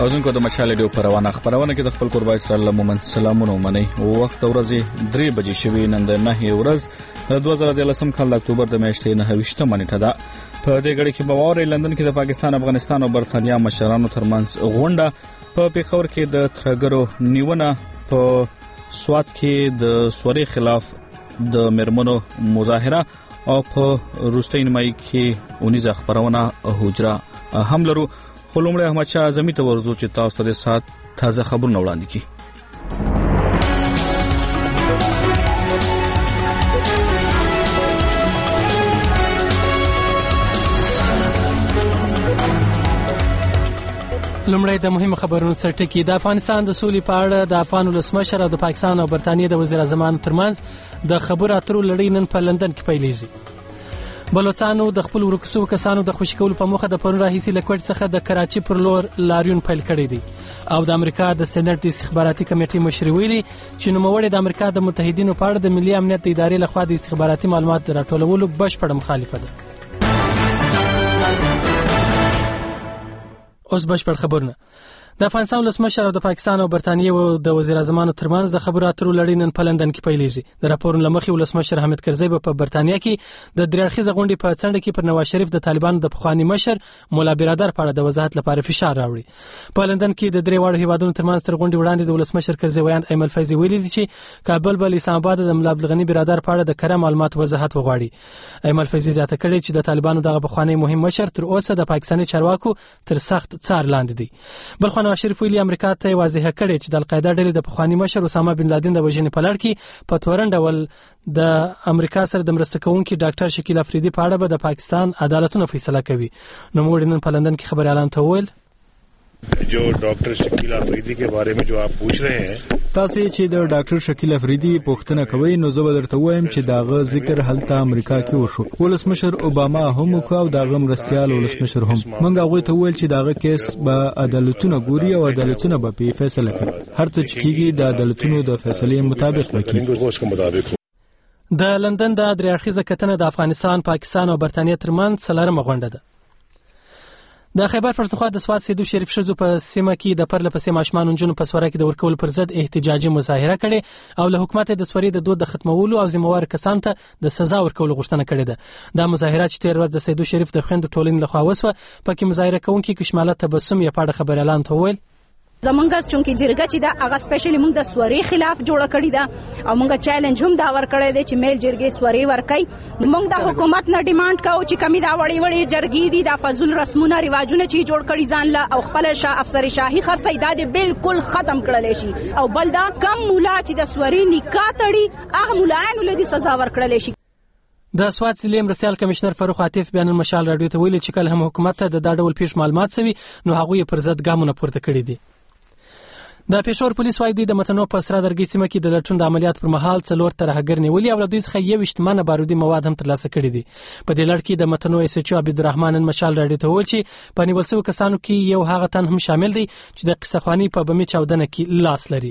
اوزونکو د مشال ډیو پروانه خبرونه کې د خپل قربا اسرائیل مومن سلامونه ومني وخت ورځې 3 بجې شوي نن د 9 ورځ د 2013 کال د اکتوبر د میاشتې 9 منټه ده. په دې غړي کې باور لندن کې د پاکستان افغانستان او برتانیا مشرانو ترمنځ غونډه په پیښور کې د ترګرو نیونه په سوات کې د سوري خلاف د مرمنو مظاهره او په روستۍ نیمای کې اونیزه خبرونه هوجره هم لرو. خلومړی احمد شاه اعظمي ته ورزو چې تاسو ته د سات تازه خبرونه وړاندې کړي. لومړی د مهمو خبرونو سرټکی. د افغانستان د سولې په اړه د افغان ولسمشر او د پاکستان او برتانیې د وزیر اعظم ترمنځ د خبرو اترو لړۍ نن په لندن کې پیلېږي. بلوچستانو د خپل ورکسو کسانو د خوشی کولو په موخه د پرون راهیسي لکوټ څخه د کراچي پر لور لاریون پیل کړی دی او د امریکا د سېنات د استخباراتي کمیټې مشر ویلي چې نوموړی د امریکا د متحدینو په اړه د ملي امنیت ادارې لخوا د استخباراتي معلومات راټولولو بشپړ مخالفه ده. اوس بشپړ خبرونه. د افغانستان ولسمشر او د پاکستان او برتانیې د وزیر اعظمانو ترمنځ د خبرو اترو لړۍ نن په لندن کې پیلېږي. د راپورونو لمخې ولسمشر حامد کرزی په برتانیا کې د درېړخیزه غونډې په څنډه کې پر نواز شریف د طالبانو د پخوانی مشر مولا برادر په اړه د وضاحت لپاره فشار راوړي. په لندن کې د درې واړو هیوادونو ترمنځ تر غونډې وړاندې د ولسمشر کرزی ویاند ایمل فیضي ویلي دي چې کابل بل اسلام آباد د مولا عبدالغنی برادر په اړه د کره معلومات وضاحت وغواړي. ایمل فیضي زیاته کړې چې د طالبانو دغه پخوانی مهم مشر تر اوسه د پاکستاني چارواکو تر سخت څار لاندې دی. بل خو نواز شریف ویلي امریکا ته واضح کړي چې د القاعده ډلې د پخوانی مشر اسامه بن لادن د وژنې په لړ کې په تورن ډول د امریکا سره د مرسته کوونکي ډاکټر شکیل افریدي په اړه به د پاکستان عدالتونه فیصله کوي. نو موږ نن په لندن کې خبر اعلان ته ویل जो डॉक्टर शकील अफरीदी के बारे में जो आप पूछ रहे हैं تاسو چې د ډاکټر شکیل افریدي پوښتنه کوي نو زه به درته وایم چې داغه ذکر هلته امریکا کې وشو. ولسمشر اوباما هم وکاو داغه مرستيال ولسمشر هم موږ هغه ته ویل چې داغه کیس به عدالتونه ګوري او عدالتونه به په فیصله کوي. هر څه چې کیږي د عدالتونو د فیصلې مطابق وکړي. د لندن د درېړخیزه کتنه د افغانستان، پاکستان او برتانیې ترمنځ څلورمه غونډه ده. د خیبر پښتونخوا د سوات سیدو شریف شذو په سیمه کې د پرله پسې ماشومان انجونو په سوره کې د ورکول پر ضد احتجاجي مظاهره کړې او له حکومت د سوري د دود د ختمولو او ذمہوار کسانو ته د سزا ورکول غوښتنه کړې ده. دا مظاهره چې تیر ورځ د سیدو شریف د خويندو ټولنې لخوا وسوه پکې مظاهره کوونکي کشماله تبسم یې په اړه خبر اعلان ته ویل زمونږ چونکی جرګه چې دا هغه سپیشلی موږ د سوري خلاف جوړ کړی دا او موږ چیلنج هم دا ور کړی دی چې میل جرګې سوري ور کوي. موږ د حکومت نه ډیماند کوو چې کمی دا وړي وړي جرګې دي د فضل رسمونه ریواجونه چې جوړ کړي ځان له او خپل افسر شاهي خرڅي دا دي بالکل ختم کړل شي او بل دا کم مولا چې د سوري نکاح تړي هغه مولایانو له دي سزا ور کړل شي. د سوات ضلع مرستيال کمشنر فاروق عاطف بیان المشال رادیو ته ویلي چې کله هم حکومت ته د دا ډول پیښ معلومات سوي نو هغه یې پر ضد ګامونه پورته کړی دي. د پېښور پولیس وايي د متنو په سره درګي سیمه کې د لټون د عملیات پر مهال 4 ترهګر نیولي او دوی څخه 21 منه بارودي مواد هم ترلاسه کړي دي. په دې لړ کې د متنو اس ایچ او عبدالرحمن مشال رادیو ته ویل چې په نیول شوی کسانو کې یو هغه تن هم شامل دی چې د قصخوانی په بمي چاودنه کې لاس لري.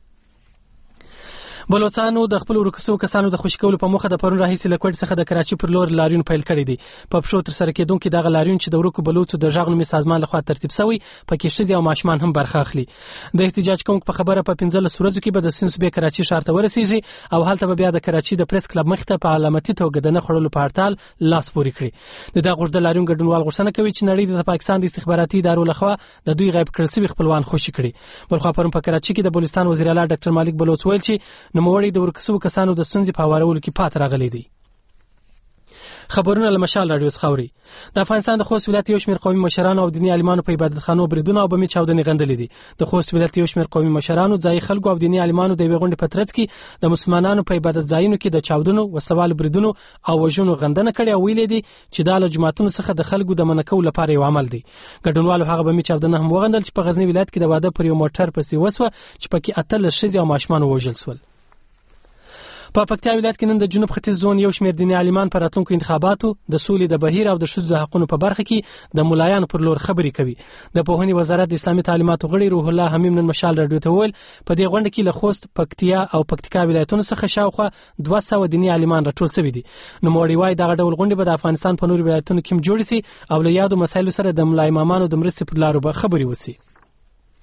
بلوچستانو د خپل ورکسو کسانو د خوشی کولو په موخه د پرون راهیسي لکوټ څخه د کراچي پر لور لاریون پیل کړی دی. په پښو تر سره کېدونکو دغه لاریون چې د ورکو بلوچو د ژغنومي سازمان لخوا ترتیب شوی پکې شذ او ماشومان هم برخه اخلي. د احتجاج کوونکو په خبره په 15 ورځو کې به د سنسبه کراچي ښار ته ورسیږي او هلته به بیا د کراچي د پریس کلب مخ ته په علامتي توګه د نه خړلو په هړتال لاس پوري کړی. د دغه د لاریون ګډونوال غوښتنه کوي چې نړۍ د پاکستان د استخباراتي ادارو لخوا د دوی غیب کړل شوی خپلوان خوشي کړي. بلخو پرون په کراچي کې د بلوچستان وزیر اعلی ډاکټر مالک بلوچ ویل چې نوموړی د ورکسو کسانو د ستونزې په هوارولو کې پات راغلي دي. خبرونه له مشال رادیو څخه. د افغانستان د خوست ولایت یو شمېر قومي مشرانو او دیني عالمانو په عبادتخانو بریدونه او بمي چاودنې غندلې دي. د خوست ولایت یو شمېر قومي مشرانو ځای خلکو او دیني عالمانو د غونډې په ترڅ کې د مسلمانانو په عبادت ځایونو کې د چاودنو وسوال بریدونو او وژنو غندنه کړې او ویلې دي چې د جماعتونو څخه د خلکو د منکو لپاره یو عمل دی. ګډونوالو هغه بمي چاودنه هم وغندل چې په غزنی ولایت کې د واده پر یو موټر پسې وسوه چې پکې اتل شذ او ماشومان وژل شول. په پکتیا ولایت کې نن د جنوب ختیځ زون یو شمېر دیني عالمان پر راتلونکو انتخاباتو د سولې د بهیر او د ښځو د حقوقو په برخه کې د مولایانو پر لور خبرې کوي. د پوهنې وزارت د اسلامي تعلیماتو غړي روح الله حمیم نن مشال رادیو ته ویل په دې غونډه کې له خوست، پکتیا او پکتیکا ولایتونو څخه شاوخوا 200 دیني عالمان راټول شوي دي. نو موري وای دغه ډول غونډې به د افغانستان په نورو ولایتونو کې جوړ شي او له یادو مسایلو سره د ملای امامانو د مرستې پر لارو به خبرې وشي.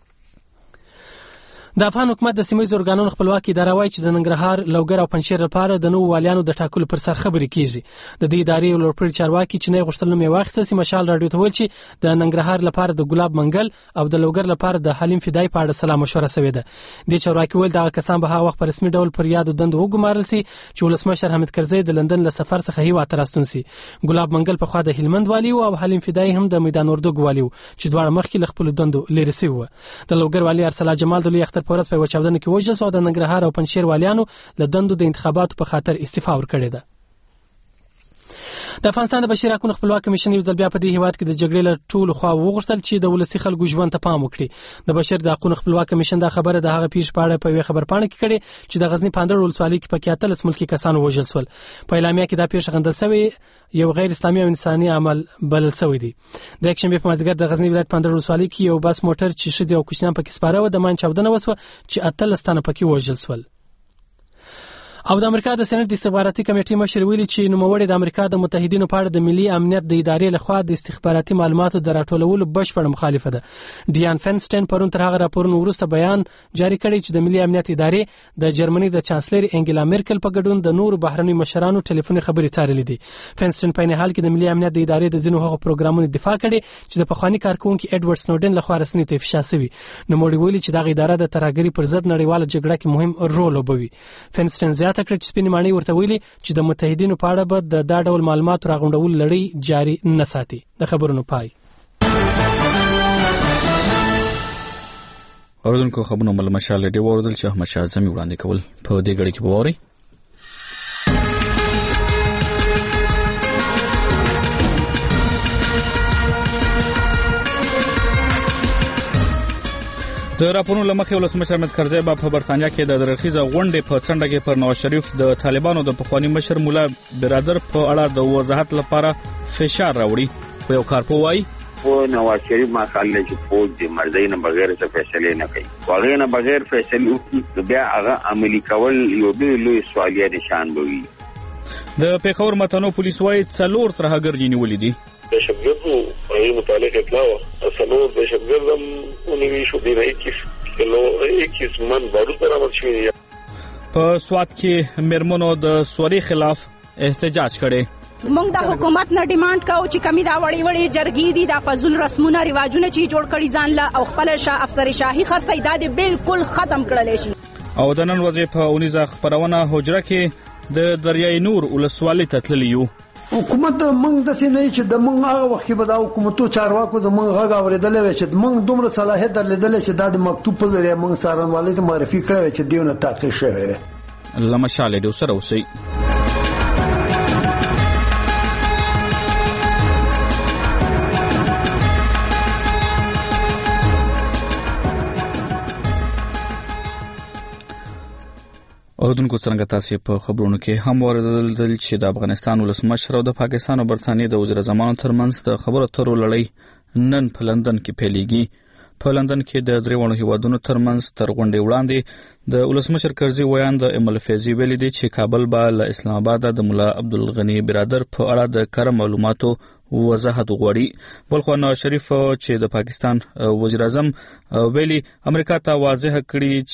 د افغان حکومت د سیمه ییزو ارګانونو خپلواکي اداره وايي چې د ننګرهار، لوګر او پنجشیر لپاره د نوو والیانو د ټاکلو پر سر خبرې کیږي. د دې ادارې لوړپوړي چارواکي چې نه غوښتل نوم یې واخیسته سي مشال راډیو ته ویل چې د ننګرهار لپاره د ګلاب منګل او د لوګر لپاره د حلیم فدای په اړه سلا مشوره شوې ده. د چارواکي ویل دغه کسان به هغه وخت په رسمي ډول پر یاد دند وګمارل سي چې ولسمشر حامد کرزی د لندن له سفر څخه هیواد ته راستون سي. ګلاب منګل په خوا د هلمند والی او حلیم فدای هم د میدان اردوګ والی چې دواړه مخکې له خپل دندو لري سي و. د لوګر والی ارسلا جمال د لوی اختر په ورځ په وچاودنه کې وژل شو. د ننګرهار او پنجشیر والیانو له دندو د انتخاباتو په خاطر استعفا ورکړې ده. د افغانستان د بشري حقوقو خپلواک کمیشن یو ځل بیا په دې هیواد کې د جګړې له ټولو خوا وغوښتل چې د ولسي خلکو ژوند ته پام وکړي. د بشري حقوقو خپلواک کمیشن دا خبره د هغه پیښې په اړه په یوه خبرپاڼه کې کړې چې د غزنی پاندړ ولسوالۍ کې پکې 13 ملکي کسان وژل شول. په اعلامیه کې دا پیښه غندل شوې یو غیر اسلامي او انساني عمل بلل شوی دی. د یکشنبه په مازیګر د غزنی ولایت پاندړ ولسوالۍ کې یو بس موټر چې ښځې او کوچنیان پکې سپاره و د مان چاودنه وسوه چې 13 تنه پکې وژل شول. او د امریکا د سېنات د استخباراتي کمیټې مشر ویلي چې نوموړي د امریکا د متحدینو په اړه د ملي امنیت د ادارې لخوا د استخباراتي معلوماتو د راټولولو بشپړ مخالفه ده. ډیان فنسټن پرون تر هغه راپورونو وروسته بیان جاری کړی چې د ملي امنیت ادارې د جرمني د چانسلر انګلا میرکل په ګډون د نورو بهرنیو مشرانو ټلیفوني خبرې څارلې دي. فنسټن په نه حال کې د ملي امنیت د ادارې د ځینو هغو پروګرامونو دفاع کړي چې د پخوانی کارکونکو ایډورډ سنوډن لخوا رسنۍ ته افشا شوي. نوموړي ویلي چې دغه اداره د ترهګرۍ پر ضد نړیواله جګړه کې مهم رول لوبوي. فنسټن زیاته کړه چې سپینې ماڼۍ ورته ویلي چې د متحدینو په اړه به د دا ډول معلوماتو راغونډول لړۍ جاري نه ساتي. د خبرونو پای. اوردونکو خبرونه مل مشال دی وردل چې احمد شاه اعظم وړاندې کول په دې غړي کې بووري. د راپورونو لمخې ولسمشر حامد کرزی په برتانیا کې د درخیزه غونډې په څنډه کې پر نواز شریف د طالبانو د پخوانی مشر مولا برادر په اړه د وضاحت لپاره فشار راوړي. په یو کارپو وایي نواز شریف مخالف چې فوج د مرزي نه بغیر څه فیصله نه کوي. واغې نه بغیر فیصله وکړي بیا هغه عملی کول یو لوی سوالیه نشان وي. د پیښور متنو پولیس وایي 4 ترهګر نیولې دي. دهشتګردو هغه متعلق اطلاع و اصلو دهشتګردم اونوي شو دی 21 من بارود برآمد شوی. په سوات کې مرمنو د سوري خلاف احتجاج کړي. موږ د حکومت نه ډیماند کوو چې کمی دا وړي جرګې دي د فضل رسمونه رواجونه چې جوړ کړي ځان له او خپل افسر شاهي خرڅي دا بالکل ختم کړل شي. او د نن ورځې په اونیزه خبرونه حجره کې د دریای نور ولسوالۍ ته تللیو. حکومت موږ د سینې چې د موږ هغه وخت به د حکومتو چارواکو د موږ غږ اوریدل وي چې موږ دومره صلاحیت درلودل چې د مکتوب په ذریعہ موږ سارنوالۍ ته معرفي کړو چې دیونه تحقیق شوی. لمشاله د سره اوسئ. اوردونکو څنګه تاسو په خبرونو کې هم ورغلل چې د افغانستان ولسمشر او د پاکستان او برتانیې د وزیر زمانو ترمنځ د خبرو اترو لړۍ نن په لندن کې پیلېږي. په لندن کې د دریوانو هیوادونو ترمنځ تر غونډې وړاندې د ولسمشر کرزي ویان د امل فیضي ویلي دی چې کابل به له اسلام آباد د مولا عبدالغنی برادر په اړه د کره معلوماتو وضاحت غواړي. بلخو نواز شریف چې د پاکستان وزیر اعظم ویلي امریکا ته واضح کړي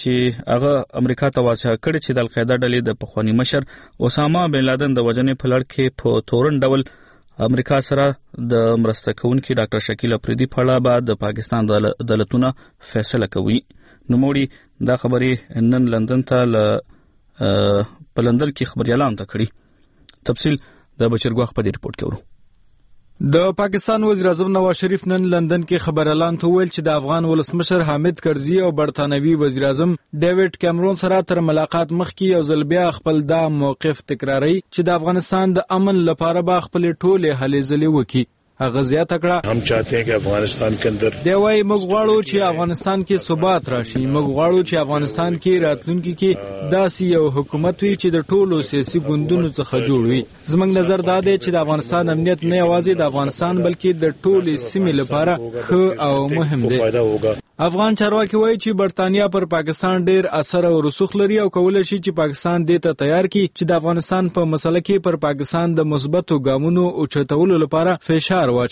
چې د القاعده ډلې د پخوانی مشر اسامه بن لادن د وژنې په لړ کې په تورن ډول امریکا سره د مرسته کوونکي ډاکټر شکیل افریدي په اړه به د پاکستان عدالتونه فیصله کوي. نوموړي دا خبرې نن لندن ته په لندن کې خبريالانو ته کړي. تفصیل د بشرګوخ په دې ریپورت کې ورو. د پاکستان وزیر اعظم نواز شریف نن لندن کې خبريالان ته ویل چې د افغان ولسمشر حامد کرزي او برتانوي وزیر اعظم ډیوډ کیمرون سره تر ملاقات مخکې یو ځل بیا خپل دا موقف تکراري چې د افغانستان د امن لپاره به خپل ټولې هلې ځلې وکړي. هغه زیاته کړه हम चाहते हैं कि افغانستان के अंदर دی وايي موږ غواړو چې افغانستان کې ثبات راشي. موږ غواړو چې افغانستان کې راتلونکي کې داسې یو حکومت وي چې د ټولو سیاسي ګوندونو څخه جوړ وي. زموږ نظر دا دی چې د افغانستان امنیت نه یوازې د افغانستان بلکې د ټولې سیمې لپاره ښه او مهم دی. افغان چارواکي وایي چې برتانیا پر پاکستان ډیر اثر او رسوخ لري او کولای شي چې پاکستان دې ته تیار کړي چې د افغانستان په مسله کې پر پاکستان د مثبتو ګامونو اوچتولو لپاره فشار واچي.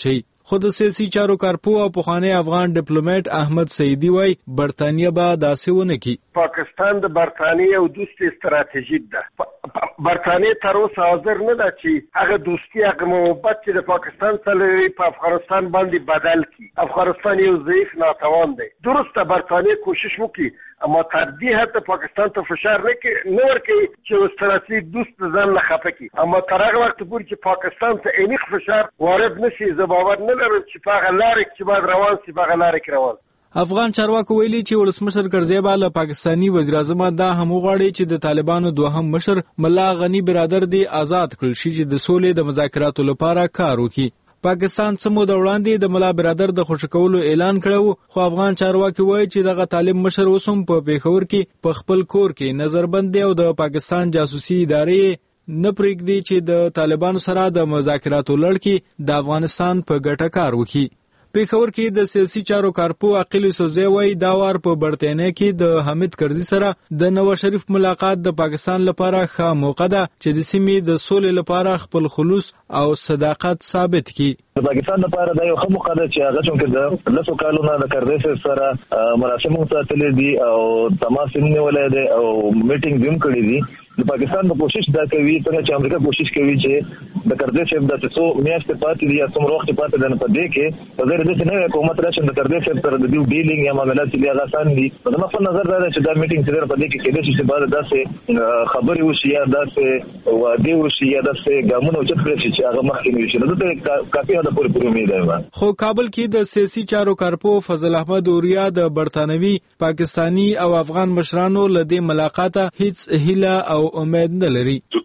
خو د سیاسي چارو کارپو او پخوانی افغان ډیپلوماټ احمد سعیدی وای برتانیه به داسې ونه کی. پاکستان د برتانیه او دوستي استراتیژیک ده. برتانیه تر اوسه حاضر نه ده چې هغه دوستي هغه محبت چې د پاکستان سره په افغانستان باندې بدل کی. افغانستان یو ضعیف ناتوان دی. درسته برتانیه کوشش وکړي اما تر دې حد پاکستان ته فشار نه ورکړي چې استراتیژیک دوست ځان نه خفه کړي. اما تر هغه وخت پورې چې پاکستان ته انیق فشار وارد نشي زه باور نه لرم چې په هغه لارې کې باید روان شي، په هغه لارې کې روان. افغان چارواکو ویلي چې ولسمشر کرزیبا له پاکستانی وزیر اعظم دا هم غواړي چې د طالبانو دوهم مشر ملا غنی برادر دی آزاد کړل شي چې د سولې د مذاکراتو لپاره کار وکړي. پاکستان څه موده وړاندې د ملا برادر د خوشی کولو اعلان کړو، خو افغان چارواکي وایي چې دغه طالب مشر اوسم په پیښور کې په خپل کور کې نظربند او د پاکستان جاسوسي ادارې نه پرېږدي چې د طالبانو سره د مذاکراتو لړ کې د افغانستان په ګټه کار وکړي. پیښور کې د سیاسي چارو کارپو عقیل یوسفزی وایي دا وار په برتانیه کې د حمید کرزي سره د نواز شریف ملاقات د پاکستان لپاره ښه موقع ده چې د سیمې د سولې لپاره خپل خلوص او صداقت ثابت کړي. د پاکستان لپاره دا یو ښه موقع ده چې هغه څنګه د لسو کالونو د کرزي سره مراسم ساتلې دي او تماس یې نیولې دي او میټینګ هم کړی دي. د پاکستان د کوشش دا کوي څنګه چې امریکا کوشش کوي چې د کرزي صاحب د څو میاشتې پاتې دي یا څومره وخت پاتې ده په دې کې په ځای د نوې حکومت راشي د کرزي صاحب سره د ډیلینګ یا معاملات چې هغه آسان دي. په خپل نظر دا چې دا میټینګ چې په دې کې کېدای شي چې بعد داسې خبرې وشي یا داسې وعده وشي یا داسې ګامونه اوچت کړي چې هغه مخکې نه شي. نو دا کافي ده پوره امید ده. خو کابل کې د سیاسي چارو کارپو فضل احمد اوریا د برتانوي پاکستانی او افغان مشرانو له دې ملاقاته هیڅ هیله او امید نه لري.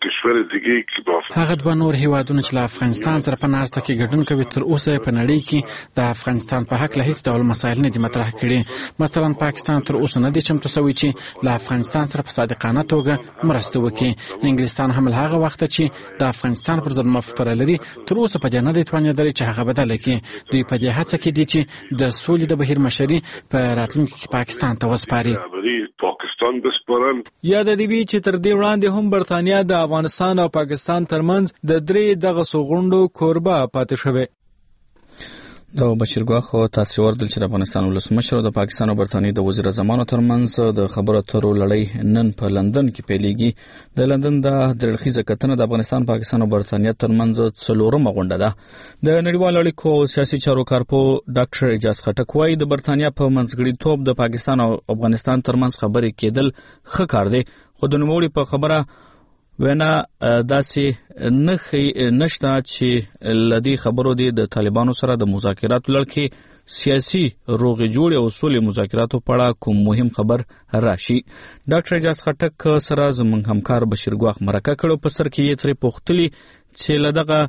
هغه دوه نور هیوادونه چې له افغانستان سره په ناسته کې ګډون کوي تر اوسه په نړۍ کې د افغانستان په حق له هیڅ ډول مسایل نه دي مطرح کړي. مثلا پاکستان تر اوسه نه دی چمتو شوی چې له افغانستان سره په صادقانه توګه مرسته وکړي. انګلستان هم له هغه وخت چې د افغانستان پر ضد مفکوره لري تر اوسه په دې نه دی توانېدلی چې هغه بدل کړي. دوی په دې هڅه کې دي چې د سولې د بهیر مشري په راتلونکي کې پاکستان ته وسپاري. یاد دی وی چې تر دې وړاندې هم برتانیه د افغانستان او پاکستان ترمنځ د درې دغه سوغونډو کوربه پاتې شوه. د بشیر ګواخو تاسو ورته چې افغانستان ولسمشر او د پاکستان او برتانیې د وزیر اعظمانو ترمنځ د خبرو اترو لړۍ نن په لندن کې پیلېږي. د لندن د درړخیزه کتنه د افغانستان پاکستان او برتانیې ترمنځ څلورمه غونډه ده. د نړیوالو اړیکو او سیاسي چارو کارپو ډاکټر اعجاز خټک وایي د برتانیې په منځګړیتوب د پاکستان او افغانستان ترمنځ خبرې کېدل ښه کار دی، خو د نوموړي په خبره وینا داسې نشته چې لدی خبرو دی د طالبانو سره د مذاکراتو لړ کې سیاسي روغې جوړې او سولې مذاکراتو په اړه کوم مهم خبر راشي. ډاکټر اعجاز خټک سره زموږ همکار بشیر ګواخ مرکه کړو. په سر کې یې ترې پوښتلي چې له دغه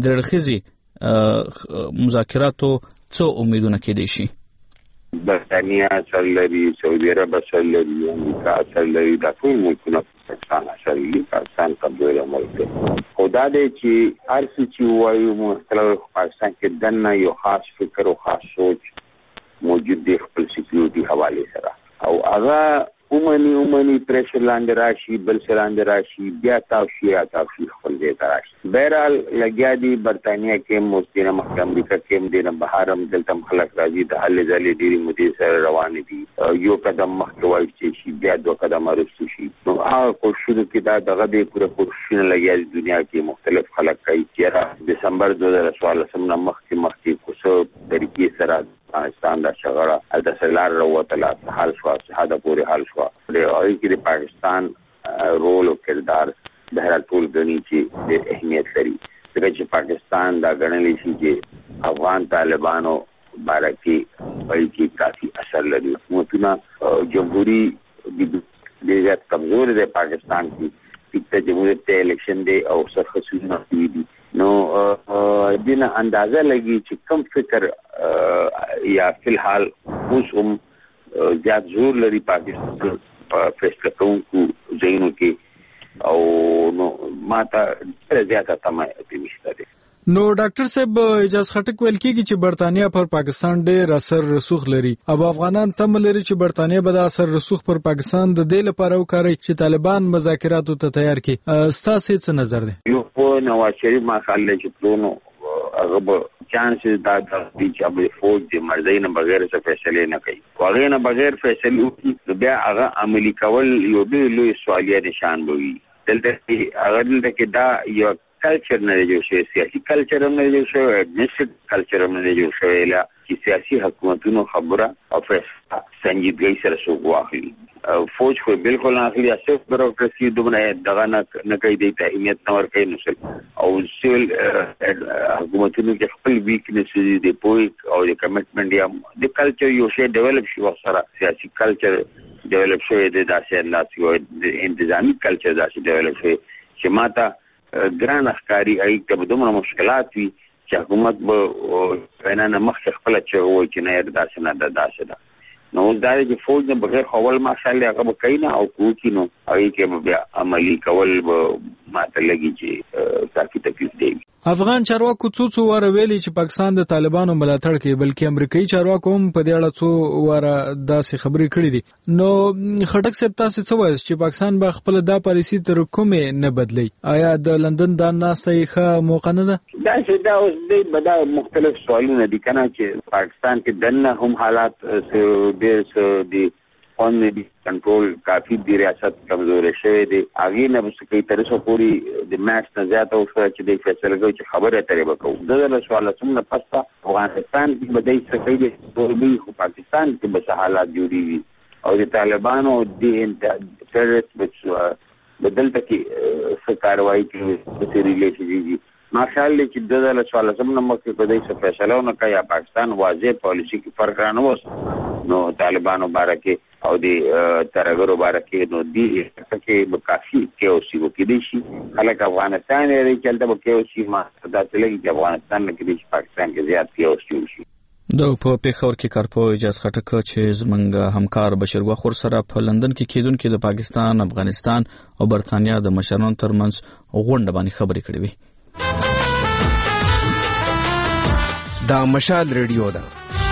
درړخیزې مذاکراتو څه امیدونه کېدای شي. برتانیه اثر لري، سعودي عرب اثر لري، امریکا اثر لري، دا ټول ملکونه پاکستان اثر لري. پاکستان قبضه ملک دی. خدا دې چې هر څه چې وایو مختلف پاکستان کې دنه یو خاص فکر او خاص سوچ موجود دی خپل سکیورټي حواله سره او هغه عمومي پریشر لاندې راشي، بل څه لاندې راشي، بیا تاسو خپل ځای ته راشي. بهرحال لګیا دي برتانیه کې موستینه مخ امریکا کې دینه بهارم دلته خلک راځي د حل ځلې ډیری مودې سره روان دي. یو قدم مخکې وایي چې بیا دوه قدم وروسته شي. نو هغه کوششونه کې دا دغه د پوره کوششونه لګیا دي دنیا کې مختلف خلک کوي چې دسمبر 2014 نه مخکې کوڅه طریقې سره پاکستان دا شغړه د سلار وروته حل شو، صحاده پورې حل شو. د اوی کې د پاکستان رول او کردار بهر ټول غني چې د اهمیت لري. ځکه چې پاکستان دا غنلې شي چې افغان طالبانو بارکي وایي چې کافي اثر لري. حکومتونه جمهوریت د زیات کمزور دی پاکستان کې چې جمهوریت ته الیکشن دی او سرخصونه دي. نو دینه اندازه لګي چې کم فکر یا فلحال اوس هم زیات زور لري پاکستان په فیصله کوونکو ځایونو کې او نو ماته زیاته تمه نشته دي. نو ډاکټر صاحب اعجاز خټک ویل کېږي چې برتانیه پر پاکستان ډېر اثر رسوخ لري او افغانان تم لري چې برتانیه به د اثر رسوخ پر پاکستان د دې لپاره وکړي چې طالبان مذاکراتو ته تیار کړي. ستاسو څه نظر دی؟ یو په نواز شریف مخاله چې پلونو هغه چانسز دا د چې فوج د مرزي نه بغیر څه فیصله نه کوي هغه نه بغیر فیصله وکړي بیا هغه عملی کول یو ډېر لوی سوالیه نشان وي دلته کې دا یو کلچر نه جوړ شوی سیاسي کلچر نه جوړ شوی ایڈمنسټریټیو کلچر نه جوړ شوی لا چې سیاسي حکومتونو خبره او فیصله سنجیدګۍ سره څوک واخلي فوج خو بالکل نه اخلي اساس بیروکراسي دومره دغه نه کوي د اهمیت نه ورکوي نو او سیول حکومتونو کې خپل ویکنس دي پوي او د کمټمنټ یا د کلچر یو شی ډیولپ شي سره سیاسي کلچر ډیولپ شوی دی داسې انداز یو انتظامی کلچر داسې ډیولپ شوی چې ماته ګران اخکاری ایته دومره مشکلات وي چې حکومت به نه مخکې خپل چوي چې نه داسې نه داسې ده نو دا چې فوج نه بغیر خپل ماشاءالله هغه کوي نه او کوي نو هغه کې بیا عملی کول ماته لګي چې کافي تکلیف دی افغان چارواکو څو واره ویلي چې پاکستان د طالبانو ملاتړ کوي بلکې امریکایي چارواکو هم په دې اړه څو واره داسې خبرې کړې دي نو خټک صاحب تاسو څه وایي چې پاکستان به خپل دا پالیسي تر کومه نه بدلی آیا د لندن د ناستې ښه موقع نه ده دا اوس د مختلف سوالونه دي کنه چې پاکستان کې دنه هم حالات د on the control کافی دی ریاست کمزور شوی دی اغه نه بس کوي تر څو پوری د میچ نه زیاته او چې د فیصله کوي چې خبره ترې وکړو دغه سوال څنګه پستا افغانستان کې بدای څه کوي د ټولبي خو پاکستان کې به حالات جوړیږي او د طالبانو د ټیرریست بدلته کې څه کاروایی کوي د ریلیشنشي ماشاءالله چې دغه سوال څنګه مخکې بدای څه فیصله نه کوي پاکستان واضح پالیسی کې فرق رانه وس نو طالبانو بارکه او د ترګرو بارکه نو دی چې به کافي کېوسی وکړي شي خلک افغانستان یې چلته به کېوسی ما دا تلګي چې افغانستان کې د پاکستان کې زیات کېوسی شي د په پیښور کې کارپوه اجازه خټک چې زمونږ همکار بشیر غوخور سره په لندن کې کېدونکو د پاکستان افغانستان او برتانیا د مشرانو ترمنځ غونډه باندې خبرې کړې وي دا مشال ریډیو ده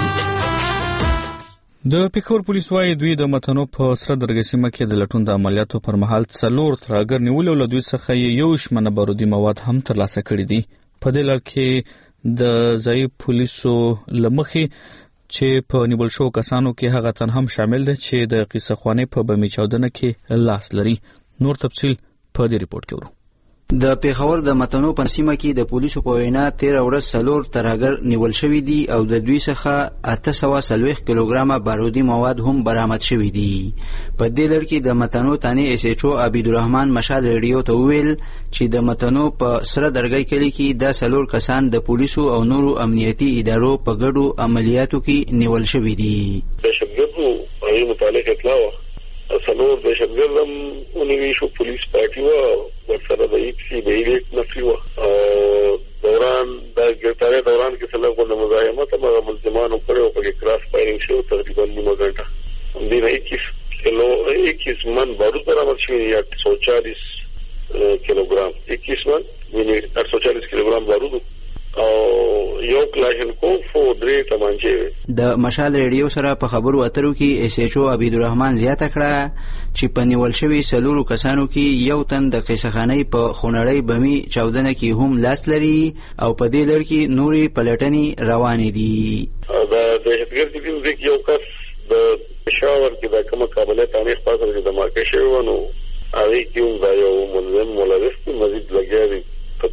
د پیښور پولیس وايي دوی د متنو په سره درګه سیمه کې د لټون د عملیاتو پر مهال 4 ترګر نیول او دوی څخه یو شمنه بارودي مواد هم ترلاسه کړي دي په دې لړ کې د ځای پولیسو لمخي چې په نیول شو کسانو کې هغه تن هم شامل دي چې د قصه خواني په بمی چاودنه کې لاس لري نور تفصيل په دې ریپورت کې ورو د پیښور د متنو په سیمه کې د پولیسو په وینا 13 ورځ 4 ترګر نیول شوی دي او د دوی څخه 840 کیلوګرام بارودي مواد هم برآمد شوی دي په دې لړ کې د متنو تانی اس ایچ او عبدالرحمن مشاد ریډیو ته ویل چې د متنو په سره درګي کلی کې د 4 کسان د پولیسو او نورو امنیتي ادارو په ګډو عملیاتو کې نیول شوی دي دهشتګردو په متعلق اطلاع سلور دهشتګردم ونیوي شو پولیس پارټي و ورسره د ایکسي بیلیټ نفي و دوران د ګرفتاری دوران کې سلام کو د مزاحمت او ملزمانو کړو په کراس فایرینګ شو تقریبا نیمه غنټه د 21 من بارود برآمد شوی 840 کیلوګرام 21 من یعنی 840 کیلوګرام بارود او یو کلاشنکوف او درې تمانچې د مشال ریډیو سره په خبرو اترو کې اس ایچ او عبدالرحمن زیاته کړه چې په نیول شوی 4 کسانو کې یو تن د قیسخانۍ په خونړۍ بمی چاودنه کې هم لاس لري او په دې لړ کې نوري پلټنې روانې دي دا دهشتګرد کې یو کس د پېښور کې د کومه کابل ته نه خاصه د مارکې شوی ونو هغه کې دا یو ملزم ملوث مزید لګیږي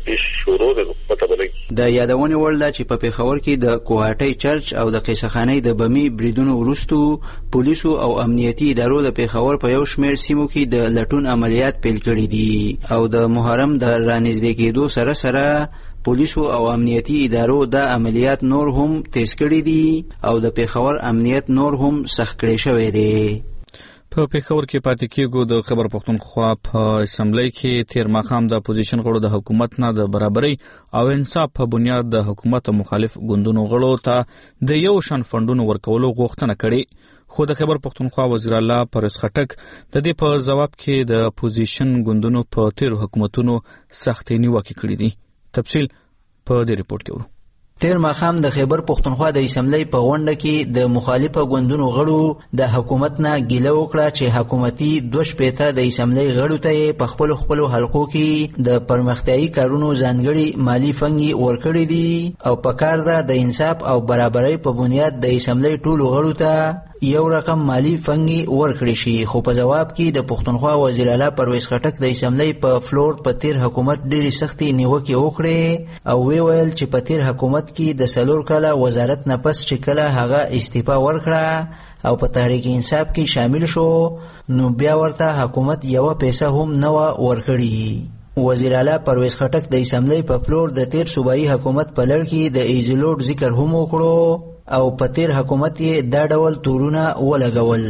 د یادونې وړ ده چې په پیښور کې د کوهاټۍ چرچ او د قیسخانۍ د بمی بریدونو وروستو پولیسو او امنیتي ادارو د پیښور په یو شمېر سیمو کې د لټون عملیات پیل کړي دي او د محرم د رانږدې کېدو سره سره پولیسو او امنیتي ادارو د عملیات نور هم تیز کړي دي او د پیښور امنیت نور هم سخت کړی شوی دی په پیښور کې پاتې کېږو د خبر پښتونخوا په اسمبلی کې تیر ماخام د اپوزیشن غړو د حکومت نه د برابرۍ او انصاف په بنیاد د حکومت مخالف ګوندونو غړو ته د یو شان فندونو ورکولو غوښتنه کړې خو د خبر پښتونخوا وزیر الله پرس خټک د دې په جواب کې د اپوزیشن ګوندونو په تیر حکومتونو سختې نیوکې کړې دي تفصیل په دې ریپورت کې ورو تیر ماښام د خیبر پښتونخوا د اسمبلی په غونډه کې د مخالفه ګوندونو غړو د حکومت نه ګیله وکړه چې حکومتي 2 د اسمبلی غړو ته په خپلو حلقو کې د پرمختیایي کارونو ځانګړي مالی فنګي ورکړي دي او په کار ده د انصاف او برابرۍ په بنیاد د اسمبلی ټولو غړو ته یو رقم مالی فنګي ورکړي شي. خو په جواب کې د پښتونخوا وزیر اعلی پرویز خټک د اسمبلی په فلور په تیر حکومت ډېری سختي نیوکې وکړې او ویل چې په تیر حکومت کې د 4 کاله وزارت نه پس چې کله هغه استعفا ورکړه او په تحریک انصاف کې شامل شو نو بیا ورته حکومت یو پیسه هم نه ورکړي. وزیر اعلی پرویز خټک د اسمبلی په فلور د تیر صوبایي حکومت په لړ کې د ایزلوډ ذکر هم وکړو او په تیر حکومت یې دا ډول تورونه ولګول.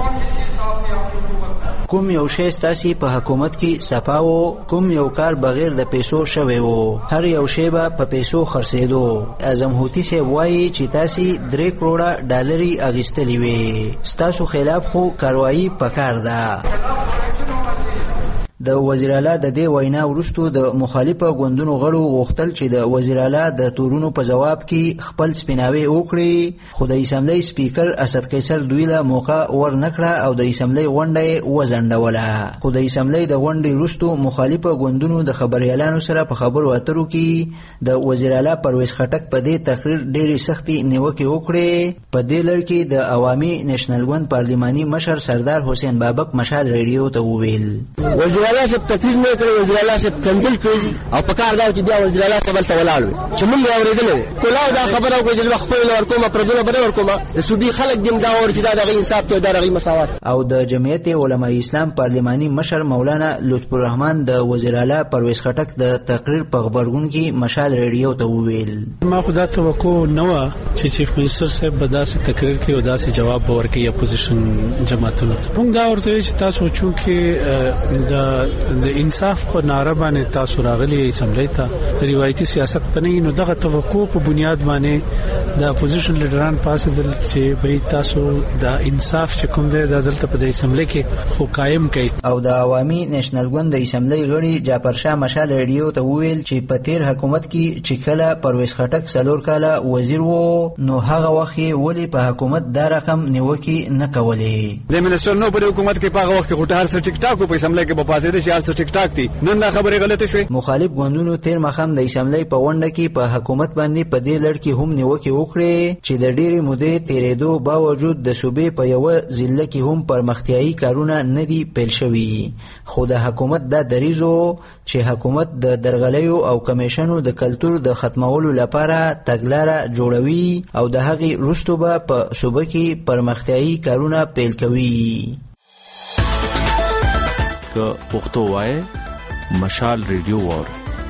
کوم یو شی ستاسي په حکومت کې صفاو، کوم یو کار بغیر د پیسو شوی وو، هر یو شی به په پیسو خرڅېدو. اعظم هوتي صاحب وایي چې تاسي 3 کروڑه ډالري اخیستلي وې، ستاسو خلاف خو کاروایی پکار ده. د وزیر اعلی د دې وینا وروسته د مخالفه ګوندونو غړو غوښتل چې د وزیر اعلی د تورونو په جواب کې خپل سپیناوي وکړي، خو د اسمبلی سپیکر اسد قیصر دوی له موقع ور نکړه او د اسمبلی غونډه وزندوله. خو د اسمبلی د غونډې وروسته مخالفه ګوندونو د خبريالانو سره په خبرو اترو کې د وزیر اعلی پرویز خټک په دې تقریر ډېری سختي نیوکې وکړې. په دې لړ کې د عوامي نېشنل ګوند پارلماني مشر سردار حسین بابک مشال ریډیو ته وویل وزیر اعلی صاحب تقریر نه کړی، وزیر اعلی صاحب کنځل کړی او په کار دا چې بیا وزیر اعلی صاحب ته ولاړ چې موږ اورېدل کلاو دا خبره وکړه چې خپل ورکومه پردونه بره ورکومه د صوبې خلک دیم دا ور چې دا د انصاف ته دا د مساوات. او د جمعیت علماء اسلام پارلماني مشر مولانا لطف الرحمن د وزیر اعلی پرویز خټک د تقریر په خبرګون کې مشال ریډیو ته وویل ما خدا توقع نه و چې چیف منسٹر صاحب به داسې تقریر کوي او داسې جواب ورکړي اپوزیشن جماعتونو ته. موږ دا ورته چې تاسو چې د انصاف په ناره باندې تاسو راغلي اسمبلی ته روایتي سیاست پنې نو دغه توقع په بنیاد باندې د اپوزیشن لیډران پاسه دل چې به تاسو د انصاف چې کوم دی د دلته په اسمبلی کې خو قائم کړي. او د عوامي نېشنل ګوند د اسمبلی غړي جعفر شاه مشال ریډیو ته وویل چې په تیر حکومت کې چې کله پرویز خټک 4 کاله وزیر وو نو هغه وخت ولی په حکومت دا رقم نیوکې نه کولې. د منسټر نو په حکومت کې په هغه وخت کې هر څه ټیک ټاک په اسمبلی کې په پاسې د سیاست ټیک ټاک دي، نن دا خبره غلطه شوه. مخالف ګوندونو تیر مخام د اسمبلی په غونډه کې په حکومت باندې په دې لړ کې هم نیوکې وکړې چې د ډېرې مودې تیرېدو باوجود د صوبې په یو ضلع کې هم پرمختیایي کارونه نه دي پیل شوي. خو د حکومت دا دریزو چې حکومت د درغلیو او کمیشنو د کلتور د ختمولو لپاره تګلاره جوړوي او د هغې وروسته به په صوبه کې پرمختیایي کارونه پیل کوي. که پښتو وای مشال ریډیو وور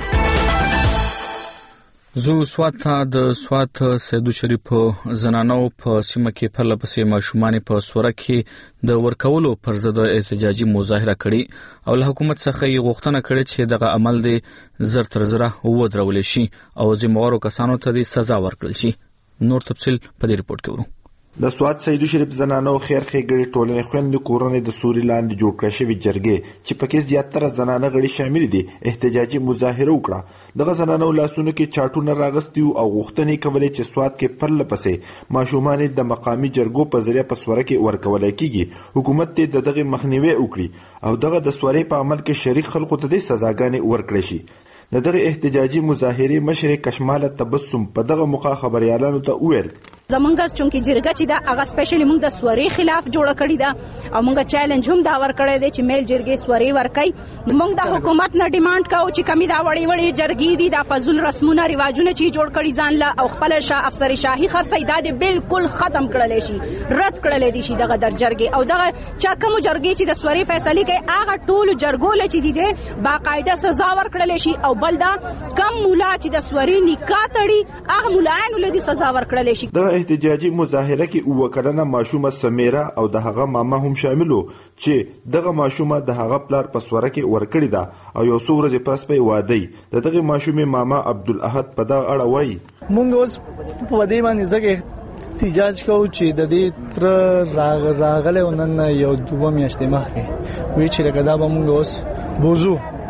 زو سوات د سوات سیدو شریف زنانو په سیمه کې پرله پسې ماشومان په سوره کې د ورکولو پر ضد احتجاجي مظاهره کړې او له حکومت څخه یې غوښتنه کړې چې دغه عمل د زر تر زره ودرول شي او ذمہوارو کسانو ته د سزا ورکړل شي. نور تفصیل په دې رپورت کې ورو. د سوات سیدو شریف زنانو خیر ښېګړې ټولنې خويندې کورنۍ د سوري لاندې جوړ کړې شوې جرګې چې پکې زیاتره زنانه غړي شامل دي احتجاجي مظاهره وکړه. دغه زنانو لاسونو کې چاټونه راغستي او غوښتنې کولې چې سوات کې پرله پسې ماشومان د مقامي جرګو په ذریعه په سوره کې ورکول کېږي. حکومت ته دغه مخنیوي وکړي او دغه د سورې په عمل کې شریک خلکو ته د سزاګانې ورکړي شي. دغه احتجاجي مظاهره مشر کشمال تبسم په دغه موقع خبريالانو ته وویل زمونږ چونکی جرګه چې دا هغه سپیشلی موږ د سوري خلاف جوړ کړی دا او موږ چیلنج هم دا ور کړی دی چې میل جرګې سوري ورکړي. موږ د حکومت نه ډیماند کاو چې کمی دا وړي وړي جرګې دي دا فضل رسمونه ریواجونه چې جوړ کړي ځان لا او خپل شاه افسر شاهي خرڅي دا دي بالکل ختم کړل شي، رد کړل دي شي دغه در جرګې او دغه چا کوم جرګې چې د سوري فیصله کوي هغه ټول جرګو ل چې دي باقاعده سزا ور کړل شي او بل دا کم مولا چې د سوري نکاح تړي هغه مولایانو له دي سزا ور کړل شي. د احتجاجي مظاهره کې وکړنه ماشومه سمیرا او د هغه ماما هم شاملو چې دغه ماشومه د هغه پلار په سوره کې ورکړی دا او یو څو ورځې پس په واده دغه ماشومه ماما عبدالاحد په دا اړه وایي مونږ اوس په ودی باندې زګه احتجاج کوو چې د دې تر راغله ونن یو دوه میاشتې مخکې وی چې لکه دا به مونږ اوس بوزو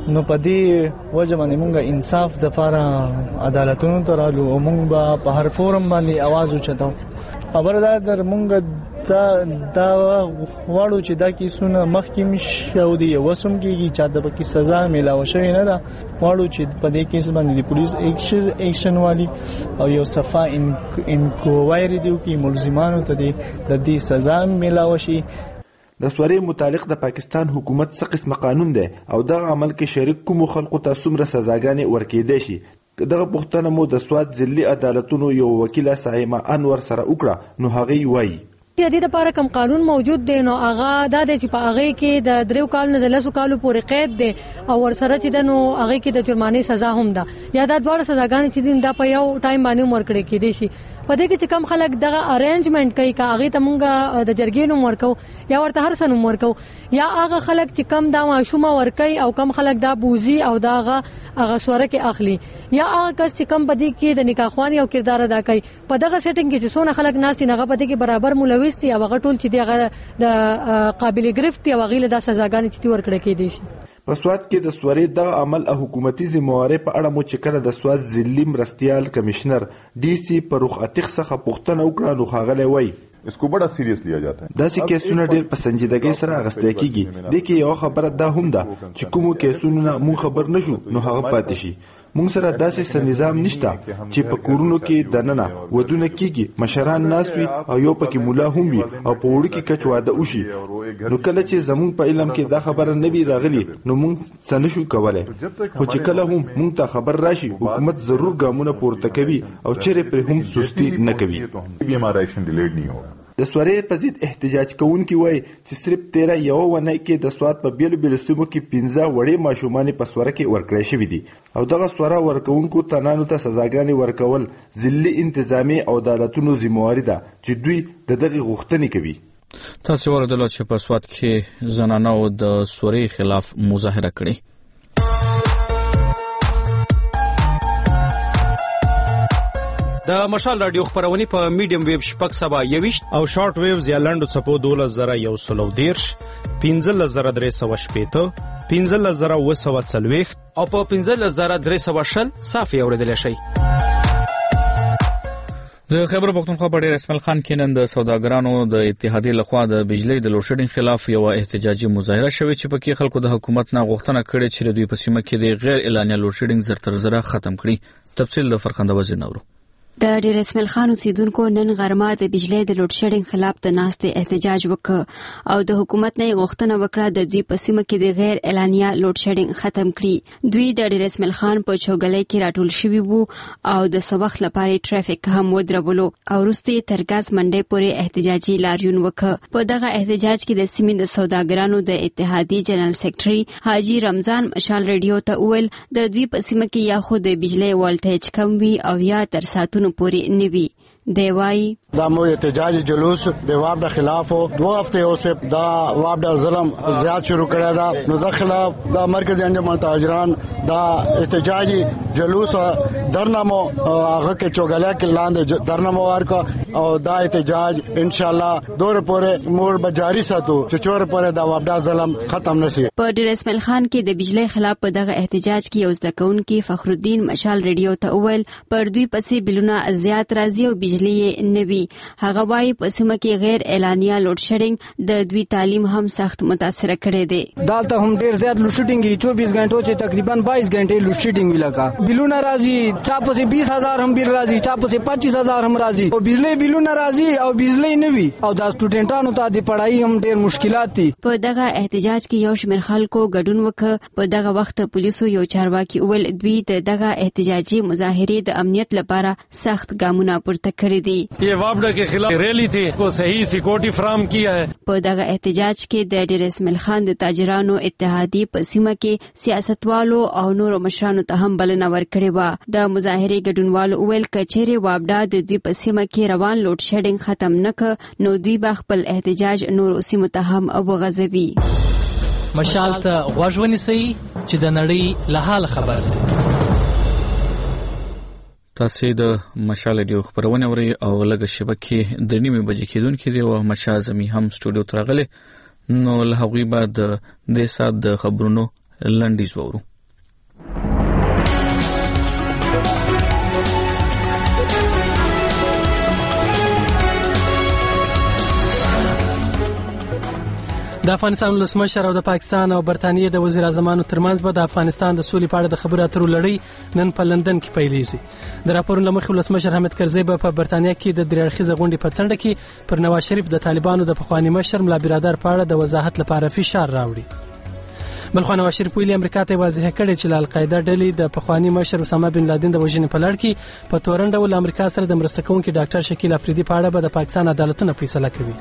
نو په دې وجه باندې مونږ انصاف د لپاره عدالتونو ته رالو او مونږ په هر فورم باندې आवाज اوچتاو. خبردار در مونږ دا واړو چې دا کیسونه مخکې مشو دي وسوم کېږي چې د پکې سزا ملاوي شوی نه ده. واړو چې په دې کیس باندې د پولیس ایکشن والی او یو صفه انکوایری دیو کې ملزمانو ته د دې سزا ملاوي شي. د سوري متعلق د پاکستان حکومت څخه قسم قانون دی او دغه عمل کې شریک کوم خلکو ته څومره سزاګانې ورکېدې شي. دغه پوښتنه مو د سواد ځلي عدالتونو یو وکیل سایما انور سره وکړه نو هغه وایي د دې لپاره کوم قانون موجود دی نو هغه د دې په هغه کې د 3 کال نه د 10 کالو پورې قید دی او ورسره چې د نو هغه کې د جرمانه سزا هم ده یا د دوه سزاګانې چې دا په یو ټایم باندې ورکړي کېدي شي. په دې کې چې کم خلک دغه ارینجمنت کوي کا هغه ته مونږه د جرګې نوم ورکو یا ورته هر څه نوم ورکو یا هغه خلک چې کم دا ماشومه ورکي او کم خلک دا بوزي او دا هغه سوره کې اخلي یا هغه کس چې کم بدی کې د نکاح خواني او کردار ادا کوي. په دغه سیټینګ کې چې څونه خلک ناس دي هغه په دې کې برابر ملوث دي او هغه ټول چې دغه د قابل گرفت او غیله د سزاګانې چې ورکړي کېدي شي. په سواد کې د سوري د عمل او حکومتي ذمہواری په اړه مو چې کله د سواد ضلعي مرستيال کمشنر ډي سي فاروق عتیق څخه پوښتنه وکړه نو ښاغلی وایي इसको बड़ा सीरियस लिया जाता है. داسې کیسونه ډېر په سنجیدګۍ سره اخیستل کیږي. د کې یو خبره دا هم ده چې کومو کیسونو مون خبر نشو نو هغه پاتې شي. مونږ سره داسې نظام نشته چې په کورونو کې دننه ودونه کیږي مشران ناس وي او یو پکې مولا هم وي او په وړو کې کچ واده وشي. نو کله چې زمون په علم کې دا خبره نه وی راغلی نو مونږ څه نشو کولای. خو چې کله هم مونږ ته خبر راشي حکومت ضرور ګامونه پورته کوي او چیرې پر هم سستی نه کوي. د سوري په ضد احتجاج کوونکي وایي چې صرف 13 یو ونه کې د سواد په بیلو بیلو سیمو کې 15 وړې ماشومان په سوره کې ورکړی شوی دي او دغه سوره ورکوونکو تنانو ته سزاګانې ورکول ضلعي انتظامی او عدالتونو ذمہواری ده چې دوی دغه غوښتنې کوي. تاسو ورته چې په سواد کې زنانو د سوري خلاف مظاهره کړې. د مشال رادیو خبرونه په میډیم ویو شپږ سبا 21 او شارټ ویوز یا لنډو چپو 12113 15380 15240 او په 15320 صافي اوریدل شي. د خبر پښتونخوا په ډیر اسماعیل خان کې نن د سوداګرانو د اتحادیې لخوا د بجلی د لوډشیډینګ خلاف یو احتجاجي مظاهره شوې چې پکې خلکو د حکومت نه غوښتنه کړې چې دوی په سیمه کې د غیر اعلاني لوډشیډینګ زر تر زره ختم کړي. تفصیل د فرخنده وزیر نورو. د ډیر اسماعیل خان اوسیدونکو نن غرمه د بجلی د لوډ شیډینګ خلاف د ناستې احتجاج وکړ او د حکومت نه غوښتنه وکړه د دوی په سیمه کې د غیر اعلانیه لوډ شیډینګ ختم کړي. دوی د ډیر اسماعیل خان په چوغلۍ کې راټول شوي وو او د سوخت لپاره ټرافیک هم ودرولو او وروسته ترګاز منډې پورې احتجاجي لاریون وکړ. په دغه احتجاج کې د سیمې د سوداګرانو د اتحادیې جنرال سیکریټري حاجی رمضان مشال ریډیو ته وویل د دوی په سیمه کې یا خو د بجلی والټیج کم وي او یا تر ساتونو پوری نوی. دیوای دا مو احتجاج جلوس د وابډا خلاف 2 هفته اوسه دا وابډا ظلم زیات شروع کړی دا نو د خلاف دا مرکز انجمن تاجران دا احتجاجي جلوس درنامو هغه کې چوغلیا کې لاندې درنامو ورکو او دا احتجاج ان شاء الله دور پورې مور به جاری ساتو چې چور پورې دا وابډا ظلم ختم نشي. په ډیر اسماعیل خان کې د بجلی خلاف په دغه احتجاج کې یو ځکهونکي فخر الدین مشال ریډیو ته وویل پر دوی پسې بلونه زیات راځي او بجلی نوي. هغه وايي په سیمه کې غیر اعلانیه لوډ شیډینګ د دوی تعلیم هم سخت متاثر کړي دي. دالته هم ډیر زیات لوډ شیډینګ 24 غنټو چې تقریبا 22 غنټې لوډ شیډینګ ویلکا بلونه راځي چا په 20000 هم بل راځي چا په 25000 هم راځي او بجلی بلونه راځي او بجلی نوي او دا سټوډنټانو ته د پړھائی هم ډیر مشکلات دي. په دغه احتجاج کې یو شمېر خلکو ګډون وکړ. په دغه وخت پولیسو یو چارواکي ویل دوی دغه احتجاجي مظاهره د امنیت لپاره سخت ګامونه پورته کړی دي. یہ وابڈا کے خلاف ریلی تھی کو صحیح سیکورٹی فراہم کیا ہے. په دغه احتجاج کې د ډیر اسماعیل خان د تاجرانو اتحادیې په سیمه کې سیاستوالو او نورو مشرانو ته هم بلنه ورکړې و. د مظاهرې ګډونوالو ویل کچېره وابډا د دوی په سیمه کې روان لوډ شیډینګ ختم نکړ نو دوی به خپل احتجاج نور سیمو ته هم وغځوي. مشال ته غوږ ونیسئ چې د نړۍ له حال خبر شئ. تاسو د مشال ډیو خبرونه اورئ او لږه شبکه د نیمه بجې کېدونکې دی او مشال زمي هم سټوډیو ته راغله نو له هغوی بعد د سات د خبرونو لنډیز وورو. د افغانستان ولسمشر او د پاکستان او برتانیې د وزیر اعظمانو ترمنځ به د افغانستان د سولې په اړه د خبرو اترو لړۍ نن په لندن کې پیلېږي. د راپورونو له مخې ولسمشر حامد کرزي به په برتانیا کې د درې اړخیزه غونډې په څنډه کې پر نواز شریف د طالبانو د پخواني مشر ملا برادر په اړه د وضاحت لپاره فشار راوړي. بلخو نواز شریف ویلي امریکا ته واضح کړي چې القاعده ډلې د پخواني مشر اسامه بن لادن د وژنې په لړ کې په تورن ډول امریکا سره د مرسته کوونکي ډاکټر شکیل افریدي په اړه به د پاکستان عدالتونه فیصله کوي.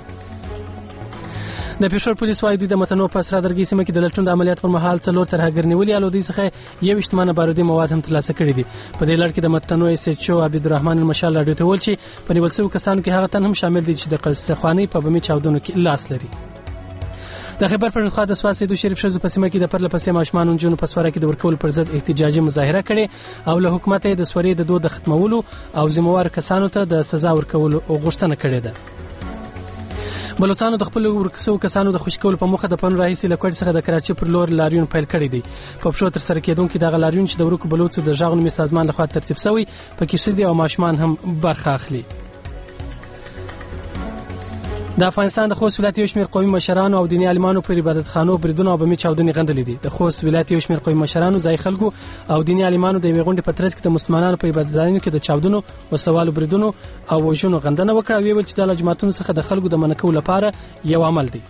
د پېښور پولیس وايي د متنو په اسرا درګي سیمه کې د لټون د عملیات پر مهال 4 ترهګر نیولي او دوی څخه 21 منه بارودي مواد هم ترلاسه کړي دي. په دې لړ کې د متنو اس ایچ او عبدالرحمن المشال راډیو ته ویل چې په نیول شویو کسانو کې هغه تن هم شامل دي چې د قصخواني په بمي چاودنو کې لاس لري. د خیبر پښتونخوا د سواد سیدو شریف شذو په سیمه کې د پرله پسې ماشومان جنونو په سواره کې د ورکول پر ضد احتجاجي مظاهره کړې او له حکومت د سوري د دود ختمولو او ذمہوار کسانو ته د سزا ورکولو غوښتنه کړې ده. بلوچستان د خپل ورکسو کسانو د خوشکول په مخه د پن راهیسي لکوټ څخه د کراچي پر لور لاریون پیل کړی دی. په پښو تر سره کېدونکو د لاریون چې د ورکو بلوچستان د ژغورنې می سازمان لخوا ترتیب شوی پکې شذي او ماشومان هم برخه اخلي. د افغانستان د خوست ولایت یو شمېر قومي مشرانو او دیني عالمانو پر عبادتخانو بریدونه او بمي چاودنې غندلې دي. د خوست ولایت یو شمېر قومي مشرانو ځای خلکو او دیني عالمانو د یوې غونډې په ترڅ کې د مسلمانانو په عبادتځایونو کې د چاودنو او سوالو بریدونو او وژنو غندنه وکړه او ویل چې د جماعتونو څخه د خلکو د منکو لپاره یو عمل دی.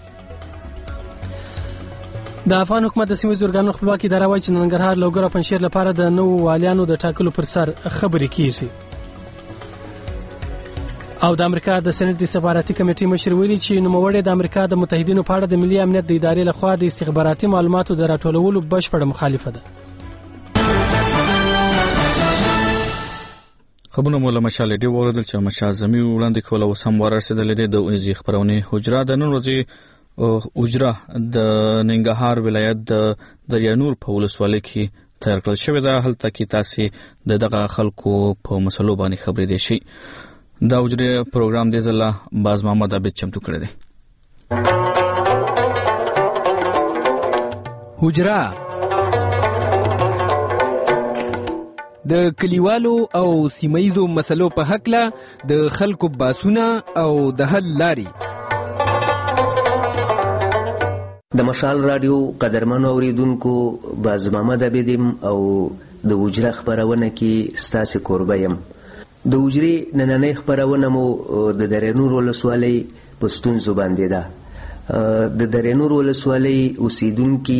د افغان حکومت د سیمې زورګانو خپلواکي اداره وايي چې ننګرهار لوګر او پنځشیر لپاره د نوو والیانو د ټاکلو پر سر خبرې کیږي. او د امریکا د سېنات د استخباراتي کمیټې مشر ویلي چې نوموړی د امریکا د متحدینو په اړه د ملي امنیت د ادارې لخوا د استخباراتي معلوماتو د راټولولو بشپړه مخالفه ده. خبرونه مولا مشال دی وردل چې مشازمي وړاندې کول او سم ورسېدل دي د اونځي خبرونه حجره د نن ورځې حجره د ننګرهار ولایت د دریانور په ولسوالۍ کې تیار کړل شوې ده. هلته کې تاسو دغه خلکو په مسلو باندې خبرې دي شي. دا وجره پروګرام دی زله باز محمد عبد چمتو کړی دی. حجره د کلیوالو او سیمایزو مسلو په حق له د خلکو باسونه او د حل لاري. د مشال رادیو قدرمنو اوریدونکو باز محمد عبد او د حجره خبرونه کې ستاسو قربه يم. د حجرې نننۍ خبرونه مو د درینور ولسوالۍ په ستونزو باندې ده. د درینور ولسوالۍ اوسیدونکي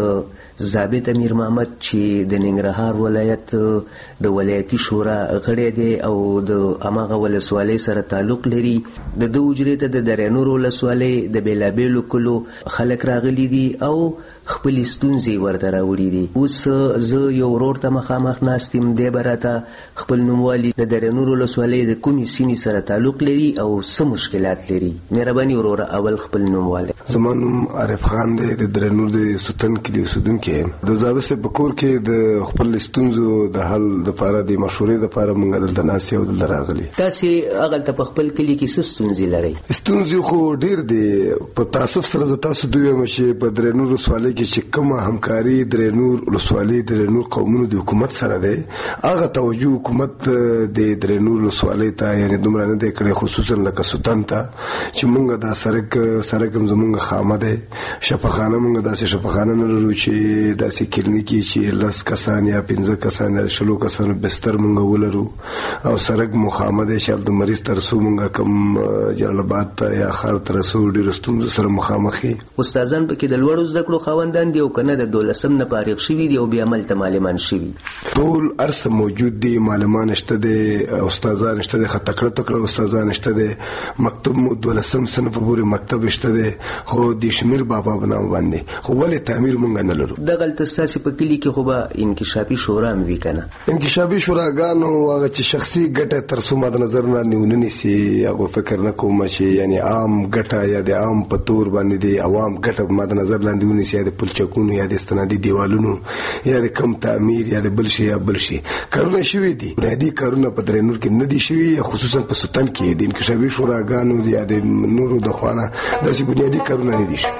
د ضابط امیر محمد چې د ننګرهار ولایت د ولایتي شورا غړی دی او د اماغه ولسوالۍ سره تعلق لري. د حجرې ته د درینور ولسوالۍ د بیلابیلو کلو خلک راغلي دي او خپل ستونزې ورته راوړي دي. اوس زه یو ورور ته مخامخ ناستم دی براته خپل نوموالي د درینور ولسوالۍ د کومې سیمې سره تعلق لري او څه مشکلات لري. مهرباني وروره اول خپل نوموالی. زما نوم عارف خان دی د درینور د سوتن کلی اوسیدونکی یم. د ضابط صاحب په کور کې د خپل ستونزو د حل لپاره د مشورې لپاره موږ دلته ناست یو دلته راغلي. تاسو هغه په خپل کلی کې څه ستونزې لرئ؟ ستونزې خو ډېر دي. په تاسف سره تاسو دوی مشه په درینور ولسوالۍ کې چې کومه همکاري درینور ولسوالۍ درینور قومونو د حکومت سره ده هغه توجه حکومت د درینور ولسوالۍ ته یعنی دومره نه دی کړی، خصوصا لکه سوتن ته چې موږ دا سرک زموږ خامه ده. شفاخانه موږ داسې شفاخانه نه لرو چې داسې کلینیکي چې 10 کسان یا 15 کسان یا 16 کسان بستر موږ ولرو او سرک مو خامه ده چې د مریض ترسو موږ کم جلال آباد ته یا خار ترسو ډېر ستونزو سره مخامخ یو. استادان پکې د لوړو زده کړو خاوندان دي او کنه د 12 نه فارغ شوي دي او بیا عمل ته معلمان شوي. ټول ارس موجود دي، معلمان شته دي، استادان شته دي، خطکړه تکړه استادان شته دي، مکتب مو 12 صنف پورې مکتب شته دي. خو د شمیر بابا بنام باندې خو ولې تعمیر مونږ نه لرو. د غلط ساسي په کلی کې خو به انکشافي شورا مې وکنه. انکشافي شوراګانو هغه چې شخصي ګټه تر څو ماده نظر نه نیونی سي هغه فکر نه کوم چې یعنی عام ګټه یا د عام په تور باندې دي عوام ګټه ماده نظر لاندې ونی سي د پلچکونو یا د استنادي دیوالونو یا د کم تعمیر یا د بل شي یا بل شي کارونه شوي دي. بنیادي کارونه په درینور کې نه دي شوي، خصوصا په سوتن کې د انکشافي شوراګانو یا د نورو د خوانه داسې بنیادي کارونه نه دي شوي.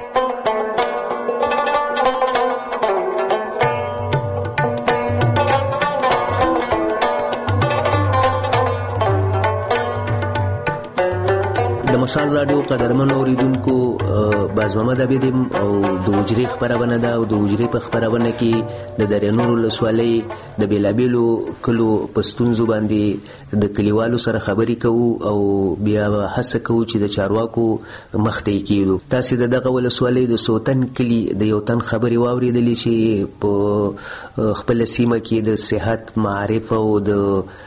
مشال رادیو قدرمن اوریدونکو باز محمد عبید او د وجری خبرونه ده او د وجری په خبرونه کې د درنور ولسوالۍ د بیلابیلو کلو پښتونزو باندې د کلیوالو سره خبرې کوو او بیا هڅه کوو چې د چارواکو مخته کیږو. تاسو دغه ولسوالۍ د سوتن کلی د یو تن خبري واوریدلې چې په خپل سیمه کې د صحت معرف او د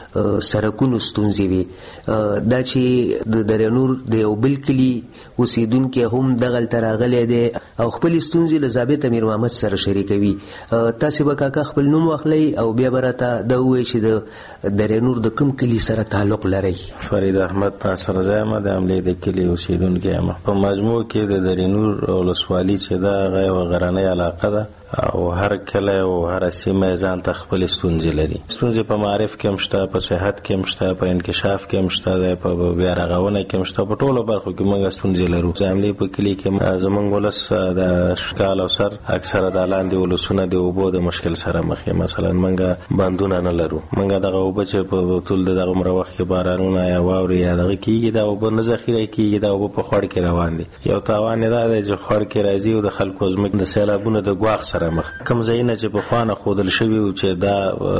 سرکونو ستونزې وي. دا چې د درنور د یو بل کلی اوسیدونکو هم دغه تراغلي دي او خپل ستونزې له ضابط امیر محمد سره شریکوي. تاسو به کاکا خپل نوم واخلئ او بیا برته دا وایي چې د درنور د کوم کلی سره تعلق لري. فرید احمد ناصر زایم د عملې د کلی اوسیدونکو یم. په مجموع کې د درنور ولسوالۍ چې دا غیر غرنۍ علاقه ده او هر کله او هر سیمه ځان ته خپل ستونزې لري. ستونزې په معرف کې مشته، په صحت کې مشته، په انکشاف کې مشته، په بیا رغونه کې مشته، په ټولو برخو کې موږ ستونزې لرو. زملي په کلی کې زمونږ ولس د شکال او سر اکثره د لاندې ولسونه د اوبو د مشکل سره مخ دي. مثلا موږ بندونه نه لرو. موږ دغه اوبه چې په ټول دغه مروخ کې بارانونه یا واوري یا دغه کېږي دا اوبه نه ذخیره کېږي، دا اوبه په خړ کې روان دي. یو تاوان دا دی چې خړ کې راځي او د خلکو زموږ د سیلابونو د ګواښ سره مخ. کوم ځایونه چې په خوانه خودل شوی او چې دا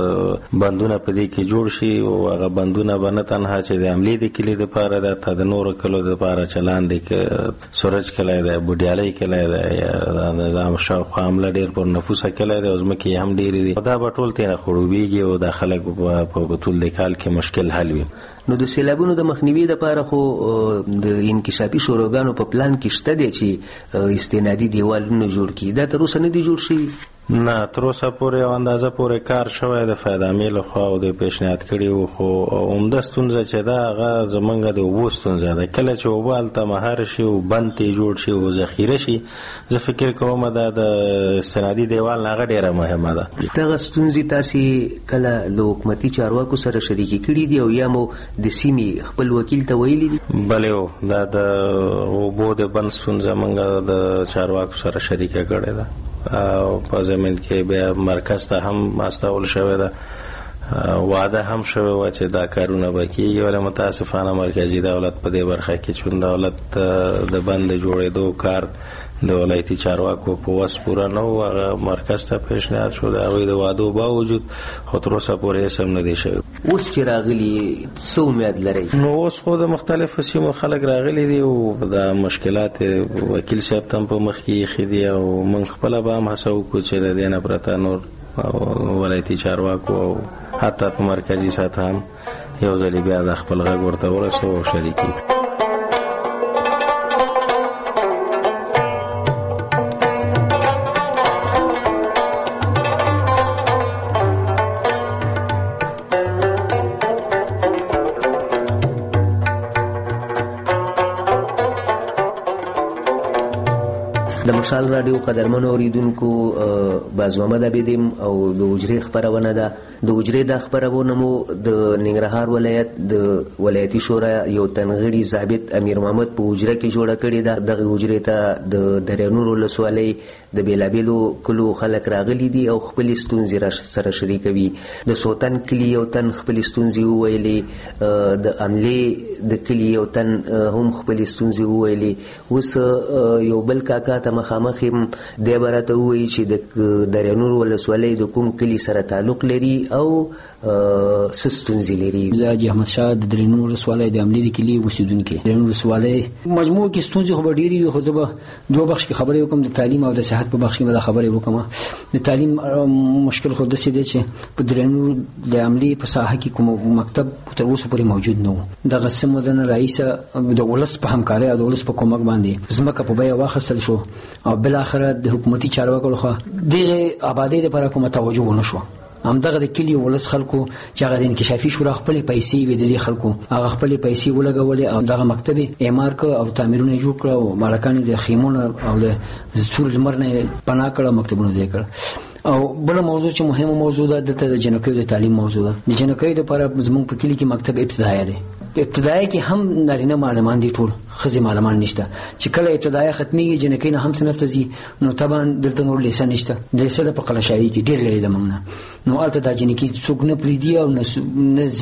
بندونه په دې کې جوړ شي او هغه بندونه به نه تنها چې د عملې د کلی لپاره ده، د نورو کلو لپاره چلان دي کې سورج کلی ده، بوډیالۍ کلی ده، د نظام شاوخوا عمله ډېر پر نفوسه کلی ده او ځمکې هم ډېرې دي. دا به ټول تېنه خړوبېږي او د خلک په ټول د کال کې مشکل حل وي. نو د سیلابونو د مخنیوي لپاره خو د انکشافي شوراګانو په پلان کې شته دی چې استنادي دیوالونه جوړ کړي. دا تر اوسه نه دي جوړ شوي؟ نه، تر اوسه پورې یو اندازه پورې کار شوی د فایدامې لخوا او د پیشنهاد کړي وو، خو عمده ستونزه چې ده هغه زمونږ د اوبو ستونزه ده. کله چې اوبه هلته مهار شي او بند ترې جوړ شي او ذخیره شي، زه فکر کوم دا د استنادي دیوال نه هغه ډېره مهمه ده. دغه ستونزې تاسې کله له حکومتي چارواکو سره شریکې کړي دي او یا مو د سیمې خپل وکیل ته ویلي دي؟ بلې، دا د اوبو د بند ستونزه موږ د چارواکو سره شریکه کړې ده او په زمین کې بیا مرکز ته هم استول شوی ده. وعده هم شوی و چې دا کارونه به کېږي، ولې متاسفانه مرکزي دولت په دې برخه کې چون دولت د بند جوړېدو کار د ولایتي چارواکو په وس پوره نه و. هغه مرکز ته پیشنهاد شو د هغوی د وعدو باوجود، خو تر اوسه پورې هېڅ هم نه دی شوی. اوس چې راغلي څه امید لرئ؟ نو اوس خو د مختلفو سیمو خلک راغلي دي او د مشکلات وکیل صاحب ته هم په مخ کې ایښي دي او موږ خپله به هم هڅه وکړو چې د دې نه پرته نور ولایتي چارواکو او حتی په مرکزي سطح هم یو ځلې بیا د خپل غږ ورته ورسوو او شریک کړو. د مشال رادیو قدرمنو اوریدونکو باز محمد عبیدیم او د وجری خبرونه ده. د وجری د خبرونه مو د ننګرهار ولایت د ولایتي شورا یو تنغړي ضابط امیر محمد په وجره کې جوړه کړې ده. دغه وجری ته د درنور ولسوالۍ د بیلابیلو کلو خلک راغلي دي او خپل ستونزې سره شریکوي. د سوتن کلی یو تن خپل ستونزې وویلې، د عملې د کلی یو تن هم خپل ستونزې وویلې. اوس یو بل کاکا ته مخامخ یم، دی به راته ووایي چې د درنور ولسوالۍ د کوم کلي سره تعلق لري او څه ستونزې لري. زه حاجي احمد شاه د درنور ولسوالۍ د عملې د کلي اوسېدونکی. درنور ولسوالۍ مجموع کې ستونزې خو به ډېرې وي، خو زه به دوه بخش کې خبرې وکړم، د تعلیم او د صحت په بخش کې به دا خبرې وکړم. د تعلیم مشکل خو داسې دی چې په درنور د عملې په ساحه کې کوم مکتب تر اوسه پورې موجود نه و. دغه څه موده نه راهیسه د ولس په همکارۍ او د ولس په کومک باندې ځمکه په بیه واخیستل شو او بالاخره د حکومتي چارواکو لخوا دغه آبادۍ لپاره کومه توجه ونه شوه. همدغه د کلي ولس خلکو چې هغه د انکشافي شورا خپلې پیسې وې، د دې خلکو هغه خپلې پیسې ولګولې او دغه مکتب یې اعمار کړ او تعمیرونه یې جوړ کړه او مالکان د خیمونه او د سور لمر نه پناه کړه، مکتبونه یې کړ. او بل موضوع چې مهمه موضوع ده د جنکیو د تعلیم موضوع ده. د جنکیو لپاره زموږ په کلي کې مکتب ابتدایي دی. ابتدایي کې هم نارینه معلمان دي، ټول ښځې معلمان نشته. چې کله ابتدایي ختمېږي جنکۍ نه هم صنف ته ځي، نو طبعا دلته نور لیسه نشته. لیسه ده په قلشایي کې ډېر لرې ده موږ نه، نو هلته دا جنکۍ څوک نه پرېږدي او نه ځي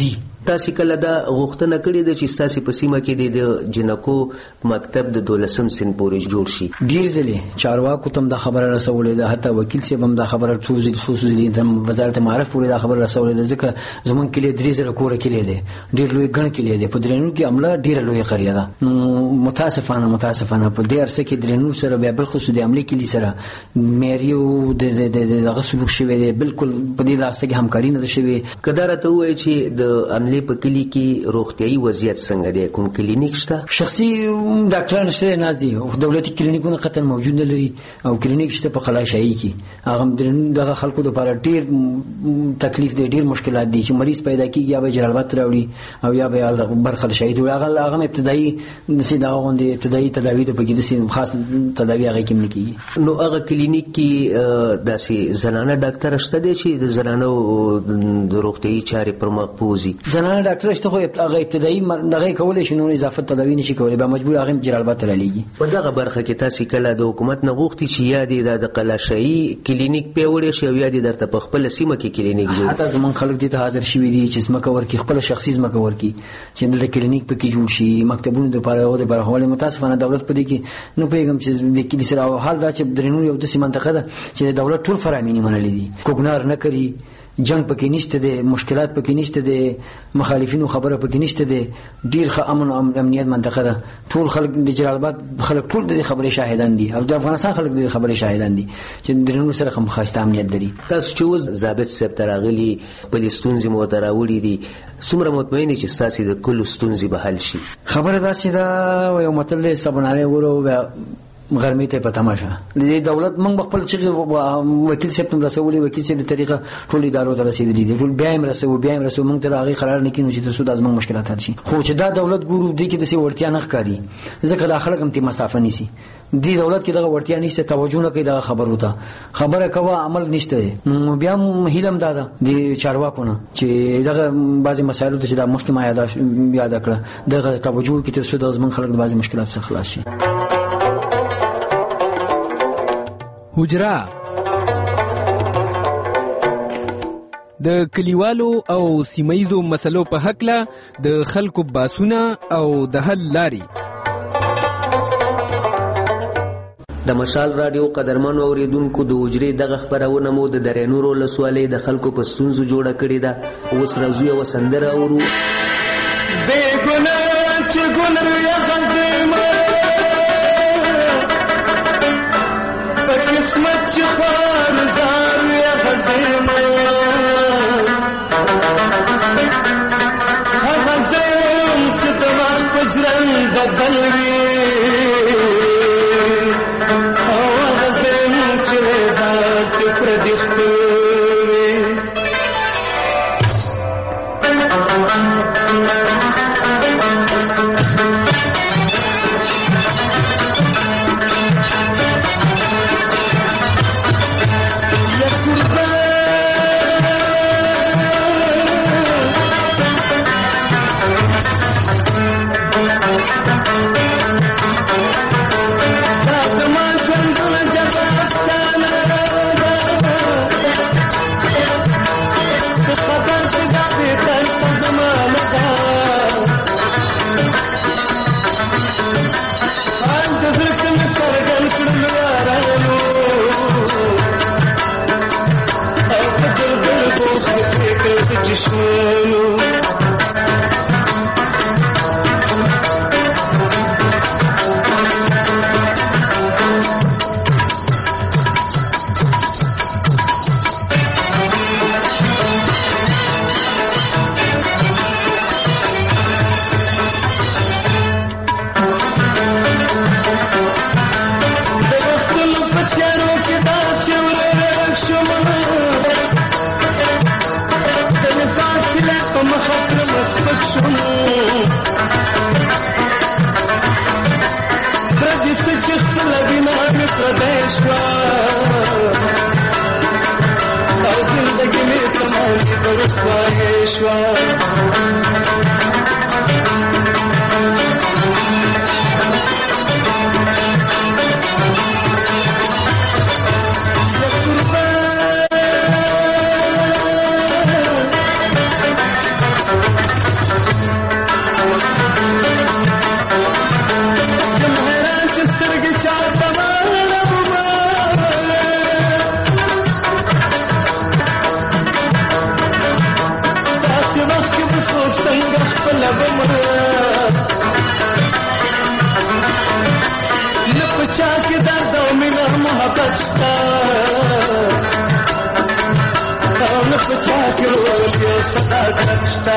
تاسو کله دا غوښتنه کړې ده چې تاسو په سیمه کې د جنکو مکتب د 12 سن پورې جوړ شي؟ ډیر ځله چارواکو تم دا خبره رسولې ده، حتی وکیل صاحب هم دا خبره څوزي د وزارت معارف ولې دا خبره رسولې ده، ځکه زمون کې 3000 کور کې لري، ډیر لوی غن کې لري، په درنو کې عمله ډیر لوی قريه ده. متاسفانه په دې ارسه کې درنو سره بیا بل خصوصي د عملي کې سره میریو د غسلوک شوی دی، بالکل په دې لاسته کې همکاري نه شوی. کدار ته وایي چې د عملي په کلی کې روغتيایي وضعیت څنګه دی؟ کوم کلینیک شته؟ شخصي ډاکټران شته نه دي، دولتي کلینیکونه قطن موجود نه لري او کلینیک شته په خلای شایي کې. هغه دغه خلکو لپاره ډیر تکلیف دی، ډیر مشکلات دي چې مریض پیدا کیږي یا به جلال آباد راوړي او یا به برخه شهید وي. هغه ابتدایي د غونډې ابتدایي تداوی ته پکې د خاص تداوی هغه کې نه کیږي. نو هغه کلینیک کې داسې زنانه ډاکټر شته دی چې د زنانو د روغتيایي چارې پر مخ پوزي؟ زنانه ډاکټر شته، خو هغه ابتدایي دغه کولای شي، نو اضافه تداوی نشي کولای، به مجبور هغه جلال آباد ته لېږي. په دغه برخه کې تاسو کله د حکومت نه غوښتي چې یا د قلاشایي کلینیک پیوړې شي او یا درته په خپل سیمه کې کلینیک جوړ؟ حتی زمون خلک دي ته حاضر شوي دي چې سمکه ورکی خپل شخصي سمکه ورکی چې د کلینیک پکې جوړ شي، مکتبونو د لپاره او د برخوالي. متاسفانه دولت په دې کې نو پیغام چې د کلی سره حال دا چې درنو یو د منطقه ده چې دولت ټول فرامینی منلې دي، کوګنار نه کوي، جنگ پکې نشته دي، مشکلات پکې نشته دي، مخالفینو خبره پکې نشته دي، ډیر ښه امن او امنیت منطقه ده. ټول خلک د جلال آباد خلک ټول د خبرې شاهدان دي او د افغانستان خلک د خبرې شاهدان دي چې درنو سره هم خاصه امنیت لري. تاسو چې ضابط صاحب تراغلي پولیسونځي مو تراوړي دي، څومره مطمئن چې تاسو د کل ستونزې به حل شي؟ خبره دا چې دا یو مطلب سبناره ورو غرمې ته پته ماشه د دولت موږ خپل چې وکیل صاحب تم رسولي، وکیل صاحب د طریقه ټول ادارو ته رسیدلي دي، ټول بیا هم رسو موږ ته هغه قرار نه کینو چې د سود ازمن مشکلات حل شي. خو چې دا دولت ګورو دی کې د سی ورتیا نه ښکاری، ځکه داخله کوم تی مسافه نیسی دی دولت کې دغه ورتیا نشته، توجه نه کوي، دغه خبرو ته خبره کوه عمل نشته. بیا هیلم دادا د چارواکو نه چې دغه بعضی مسایلو ته چې د مخکې ما یاد کړه دغه توجه کې تر سود ازمن خلک د بعضی مشکلات څخه خلاص شي. حجره د کلیوالو او سیمایزو مسلو په حق له د خلکو باسونه او د حل لاري. د مشال رادیو قدرمنو اوریدونکو د حجرې دغه خبرونه مو د درنور ولسوالۍ د خلکو په ستونزو جوړه کړې ده. اوس راځو یو سندره اورو. بے ګناه چې ګل یا غزم قسمت چې خوار زار یا غزم غزم چې د وخت په جرنګ بدل وي او غزم چې ذات پر دې خپل لپچا کې درد او مینه محبت شته او لپچا کې ورته صداقت شته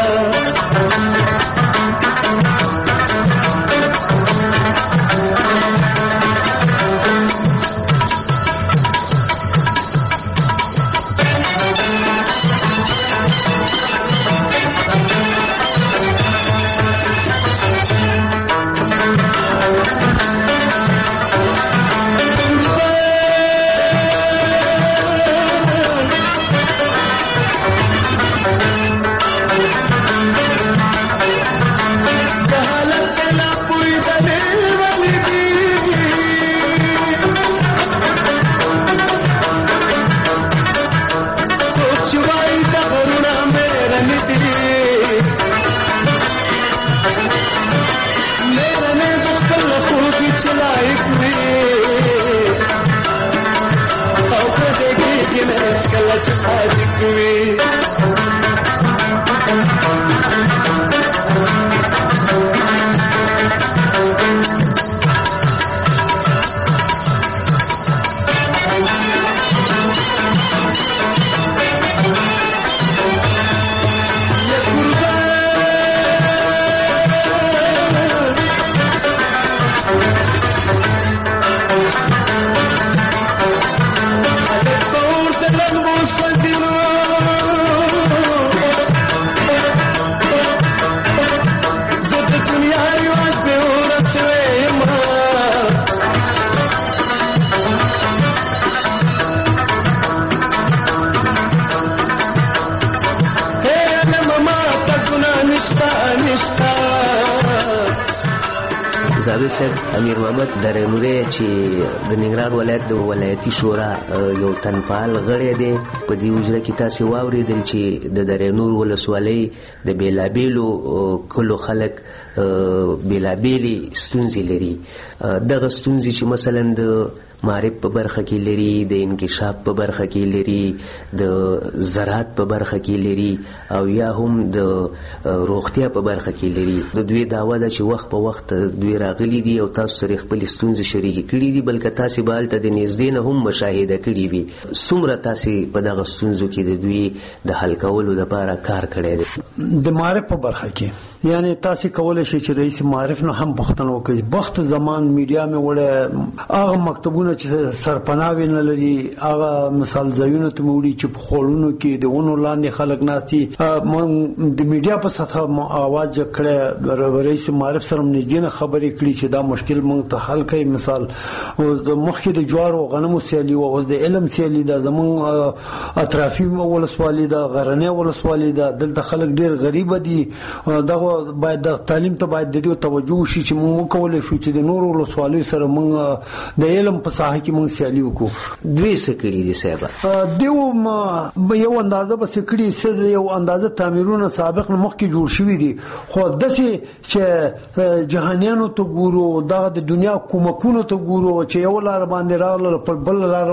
زاوی صاحب امیر محمد درنوری چې د ننګرهار ولایت د ولایتي شورا یو تنفعال غړی دی په دې وجره کې تاسو واوریدل چې د درنور ولسوالۍ د بیلابیلو کلو خلک بیلابیلي ستونزې لري دغه ستونزې چې مثلا د معرف په برخه کې لري د انکشاف په برخه کې لري د زراعت په برخه کې لري او یا هم د روغتیا په برخه کې لري د دوی دعوه ده چې وخت په وخت دوی راغلي دي او تاسو سره خپل ستونزې شریکې کړي دي بلکې تاسو بالته د نږدې نه هم مشاهده کړي وي څومره تاسو په دغه ستونزو کې د دوی د حل کولو لپاره کار کړی دی د معرف په برخه کې یعنی تاسو کولای شئ چې رئیس معرف نه هم پوښتنه وکړئ وخت زمان میډیا مې وړه هغه مکتبونه چې سرپناوي نه لري هغه مثال ځایونه ته وړي چې په خورونو کې د ونو لاندې خلک ناشتي د میډیا په سطح आवाज کړه رئیس معرف سره نږدې خبرې کړي چې دا مشکل موږ ته حل کړي مثال مخکې د جوار او غنمو سیالي او د علم سیالي دا زمون اطرافي ولسوالۍ دا غرنۍ ولسوالۍ دا دلته خلک ډیر غریب دي دا باید د تعلیم ته باید د دې توجه شي چې موږ کولای شو چې د نورو ولسوالیو سره موږ د علم په ساحه کې موږ سیالي وکړو دوی سکړي دي صاحب دیو ما یو اندازه به سکړي څه یو اندازه تعمیرونه سابق مخکې جوړ شوي دي خو داسې چې جهانیانو ته ګورو دا د دنیا کومکونو ته ګورو چې یو لار باندې راغله پر بل لار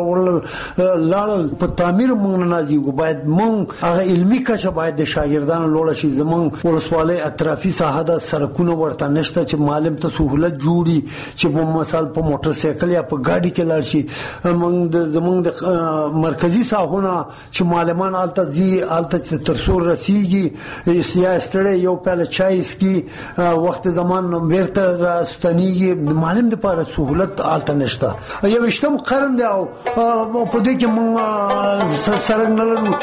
لاړل په تعمیر موږ نه ناجیږو باید موږ هغه علمي کچه باید د شاګردانو لوړ شي زموږ ولسوالۍ اطرافي ساحه د سرکونو ورته نشته چې معلم ته سہولت جوړي چې په مثال په موټر سایکل یا په ګاډي کې لاړ شي موږ د زموږ د مرکزی ساحونه چې معلمان آلته زی آلته ترسور رسیږي سیا ستړي یو پیاله چای اسکی وخت زمان بیرته راستنیږي معلم د لپاره سہولت آلته نشته یو وشتم قرن دی او په دې کې موږ سره نه لرو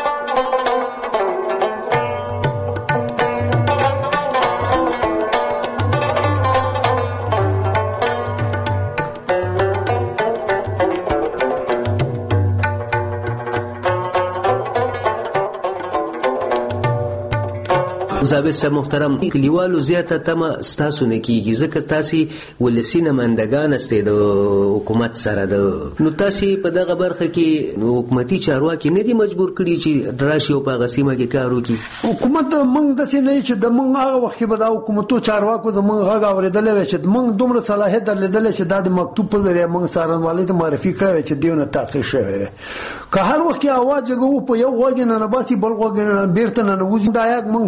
زابط صاحب محترم کلیوالو زیاته تمه ستاسو نه کیږي ځکه تاسو ولسی نمائندگان استئ د حکومت سره د نو تاسو په دغه برخه کې حکومتي چارواکي نه دي مجبور کړي چې دراشي او په غسیمه کې کار وکړي حکومت موږ د څه نه چې د موږ هغه وخت به د حکومتو چارواکو د موږ هغه اوریدل چې موږ دومره صلاحیت درلودل چې د مکتوب په ذریعہ موږ سارنوالۍ ته معرفي کړو چې دیونه تحقیق شوی که هر وخت आवाज غو په یو غوږ نه باسي بل غوږ نه بیرته نه وځي دا یو موږ صفر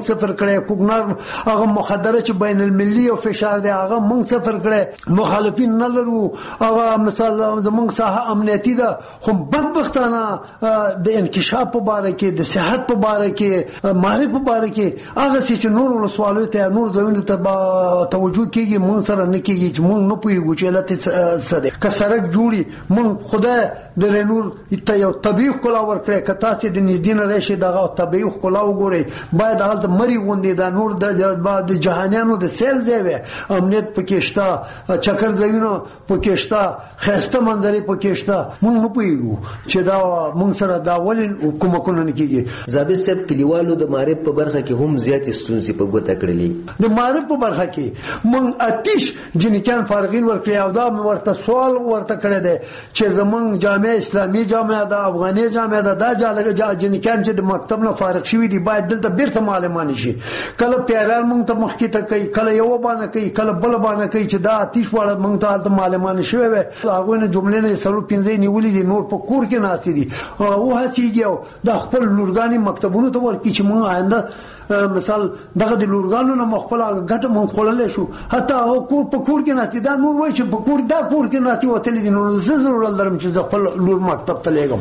کړی، کوګنار هغه مخدره چې بین المللي او فشار دی هغه موږ صفر کړی، مخالفین نه لرو، هغه مثال زموږ ساحه امنیتي ده، خو بدبختانه د انکشاف په باره کې، د صحت په باره کې، معرفت په باره کې هغه چې نور ولسوالیو ته نور ځایونو ته توجه کېږي موږ سره نه کېږي، چې موږ نه پوهېږو چې علت څه دی. که سړک جوړي موږ خدای د رینور ته یو طبیعي ښکلا ورکړی، که تاسې د نږدې نه راشئ دغه طبیعي ښکلا وګورئ، باید هلته مري غوندې دا نور د جهانیانو د سیل ځای وي، امنیت پکې شته، چکر ځایونه پکې شته، ښایسته منظرې پکې شته، موږ نه پوهېږو چې دا موږ سره دا ولې کومکونه نه کېږي. ضابط صاحب کلیوالو د معرف په برخه کې هم زیاتې ستونزې په ګوته کړلې. د معرف په برخه کې موږ اتیش جنکیان فارغین ورکړي، او دا ورته سوال ورته کړی دی چې زموږ جامعه اسلامي جامعه ده، افغاني جامعه ده، دا جنکیان چې د مکتب نه فارغ شوي دي باید دلته بیرته معلمان شي. کله پیران موږ ته مخکې ته کوي، کله یو بانه کوي، کله بل بانه کوي چې دا اتیش واړه موږ ته هلته معلمان شوي وي، هغوی نه جملې نه څلور پنځه نیولې دي، نور په کور کې ناستې دي، وهڅېږي او دا خپل لورګانې مکتبونو ته ورکړي چې موږ آینده مثال دغه د لورګانو نه خپل ګټه مونږ خوړلی شو، حتی هغه کور په کور کې ناستي، دا نور وایي چې په کور دا کور کې ناستي وتلي دي، نو زه ضرورت لرم چې زه خپل لور مکتب ته لېږم.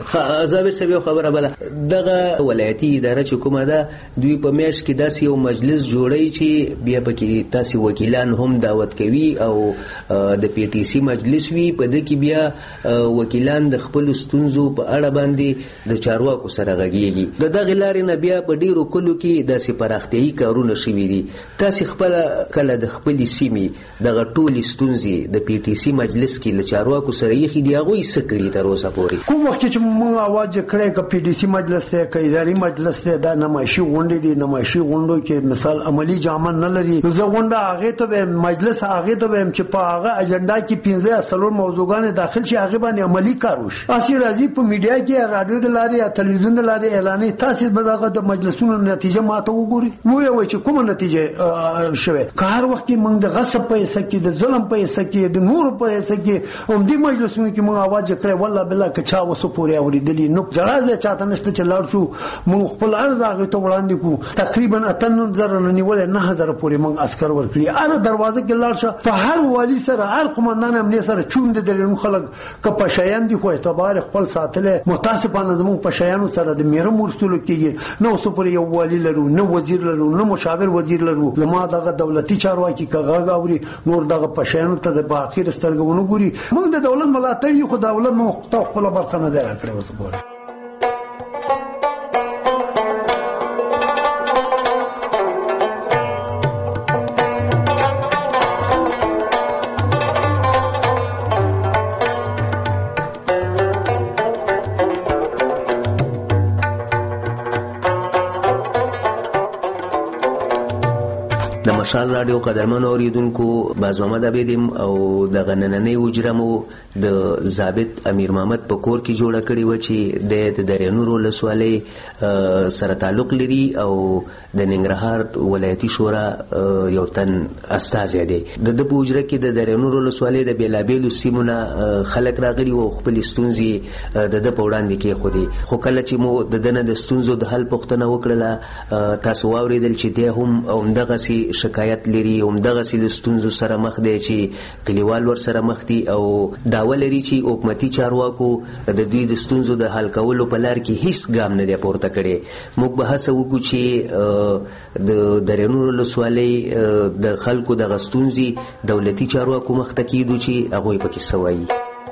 ضابط صاحب یو خبره بله، دغه ولایتي اداره چې کومه ده دوی په میاشت کې داسې یو مجلس جوړوي چې بیا پکې تاسې وکیلان هم دعوت کوي او د پی ټي سي مجلس وي، په دې کې بیا وکیلان د خپلو ستونزو په اړه باندې د چارواکو سره غږېږي. د دغې لارې نه بیا په ډېرو کلو کې داسې پراختیایي کارونه شوي دي. تاسې خپله کله د خپلې سیمې دغه ټولې ستونزې د پی ټي سي مجلس کې له چارواکو سره ایښي دي، هغوی څه کړي تر اوسه پورې؟ کوم وخت چې موږ اواز کړی که پی ټي سي مجلس دی که اداري مجلس دی، دا نمایشي غونډې دي، نمایشي غونډو کې مثال عملي جامه نه لري، نو زه غونډه هغې ته وایم، مجلس هغې ته وایم چې په هغه اجنډا کې 15 یا 4 موضوعګانې داخل شي، هغې باندې عملي کار وشي. اسې راځي په میډیا کې یا راډیو د لارې یا تلویزیون د لارې اعلانوي، تاسې به دغه د مجلسونو نتیجه ماته وګورئ، ووایئ چې کومه نتیجه شوې. که هر وخت کې موږ د غصب په حصه کې، د ظلم په حصه کې، د نورو په حصه کې همدې مجلسونو کې موږ اواز کړی، والله بالله که چا اوسه پورې اورېدلي نو جړا ځای چاته نشته چې لاړ شو موږ خپل عرض هغې ته وړاندې کړو. تقریبا 98,000 نه نیولې 9,000 پورې موږ عسکر ورکړي. هره دروازه کې لاړ شه، په هر والي سره، هر قمندان امنیت سره چون د درېنو خلک که پشیان دي خو اعتبار خپل ساتلی. متاسفانه زموږ پشیانو سره د میره مرسولو کېږي، نه اوسه پورې یو والي لرو، نه وزیر لرو، نه مشاور وزیر لرو. زما دغه دولتي چارواکي که غږ اوري نور دغه پشیانو ته د باخیر سترګه ونه ګوري. موږ د دولت ملاتړ یو، خو دولت موږ ته خپله برخه نه دی راکړې اوسه پورې. د مشال راډیو قدرمن اوریدونکو، باز محمد عبیدیم او د غنننۍ وجره مو د ضابط امیر محمد په کور کې جوړه کړې وه چې د دریانور ولسوالۍ سره تعلق لري او د ننګرهار ولایتي شورا یو تن استازی دی. د ده په وجره کې د دریانور ولسوالۍ د بېلابېلو سیمو نه خلک راغلي وو، خپلې ستونزې د ده په وړاندې کېښودې. خو کله چې مو د ده نه د ستونزو د حل پوښتنه وکړله، تاسو واورېدل چې دی هم همدغسې شکایت لري، همدغسې له ستونزو سره مخ دی چې کلیوال ورسره مخ دي، او دعوه لري چې حکومتي چارواکو د دوی د ستونزو د حل کولو په لار کې هیڅ ګام نه دی پورته کړی. موږ به هڅه وکړو چې د دریانور ولسوالۍ د خلکو دغه ستونزې دولتي چارواکو مخ ته کېږدو چې هغوی پکې څه وایي.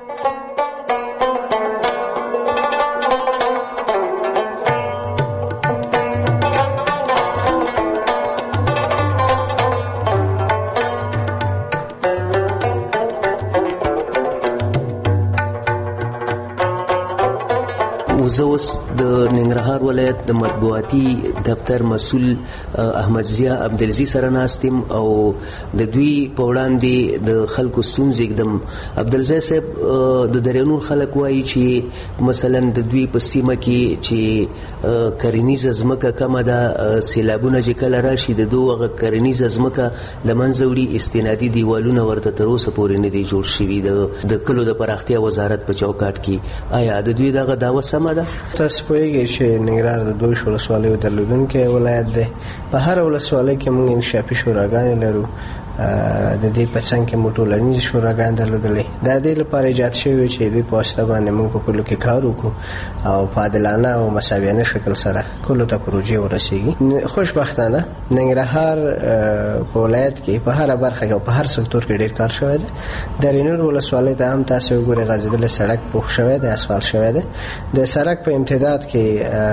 زه اوس د ننګرهار ولایت د مطبوعاتي دفتر مسؤل احمد ضیا عبدالعزیز سره ناست یم او د دوی په وړاندې د خلکو ستونزې ږدم. عبدالعزیز صاحب، د دریانور خلک وایي چې مثلا د دوی په سیمه کې چې کرنیزه ځمکه کمه ده، سیلابونه چې کله راشي د دوی هغه کرنیزه ځمکه له منځه وړي، استنادي دیوالونه ورته تر اوسه پورې نه دي جوړ شوي د کلو د پراختیا وزارت په چوکاټ کې. آیا د دوی دغه دعوه سمه ده؟ تاسو پوهیږئ چې ننګرهار د 2 ولسوالیو درلودونکی ولایت دی. په هر ولسوالۍ کې موږ انکشافي شوراګانې لرو. د دې په څنګ کې موږ ټولنیزې شوراګانې درلودلې. دا د دې لپاره ایجاد شوي چې دوی په واسطه باندې موږ په کلو کې کار وکړو او په عادلانه او مساویانه شکل سره کلو ته پروژې ورسیږي. خوشبختانه ننګرهار په ولایت کې په هر برخه کې او په هر سکتور کې ډېر کار شوی دی. درینور ولسوالۍ ته هم تاسو وګورئ غځېدلې سړک پوښ شوی دی، اسفالت شوی دی. د سړک په امتداد کې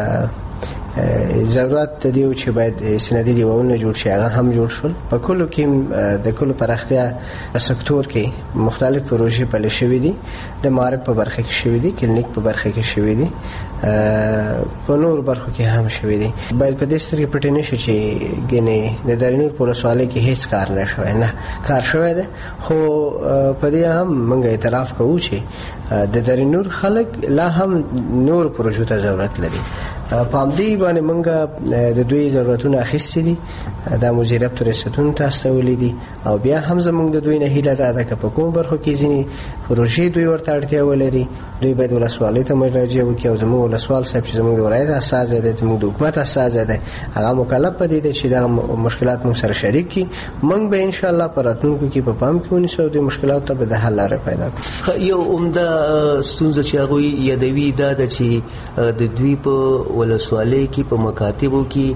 ضرورت دیو چې باید سندي دیوالونه جوړ شي، هغه هم جوړ شول. په کلو کې د کلو پراختیا سکتور کې مختلف پروژې پلي شوې دي. د معرف په برخه کې شوې دي، کلینیک په برخه کې شوې دي، په نور برخو کې هم شوې دي. باید په دې سترګې پټې نشي چې ګنې د درینور په ولسوالۍ کې هیڅ کار نه شوی. نه، کار شوی دی، خو په دې هم موږ اعتراف کوو چې د درینور خلک لا هم نور پروژو ته ضرورت لري. په همدې باندې موږ د دوی ضرورتونه اخیستي دي، د مدیریت ریاستونو ته استولې دي او بیا هم زموږ د دوی نه هیله ده چې په کوم برخو کې ځینې پروژې دوی ورته اړتیا ولري، دوی باید ولسوالۍ ته مراجعه وکړي او زموږ ولسوال صاحب چې زموږ د ولایت استازی دی، زموږ د حکومت استازی دی، هغه مکلف پدې دی چې دا مشکلات موږ سره شریک کړي. موږ به ان شاء الله په راتلونکو کې په پام کې ونیسو د مشکلاتو ته به د حل لارې پیدا کړو. یو عمده ستونزه چې هغه یادوي دا د چې د دوی په ولسوالۍ کې په مکاتبو کې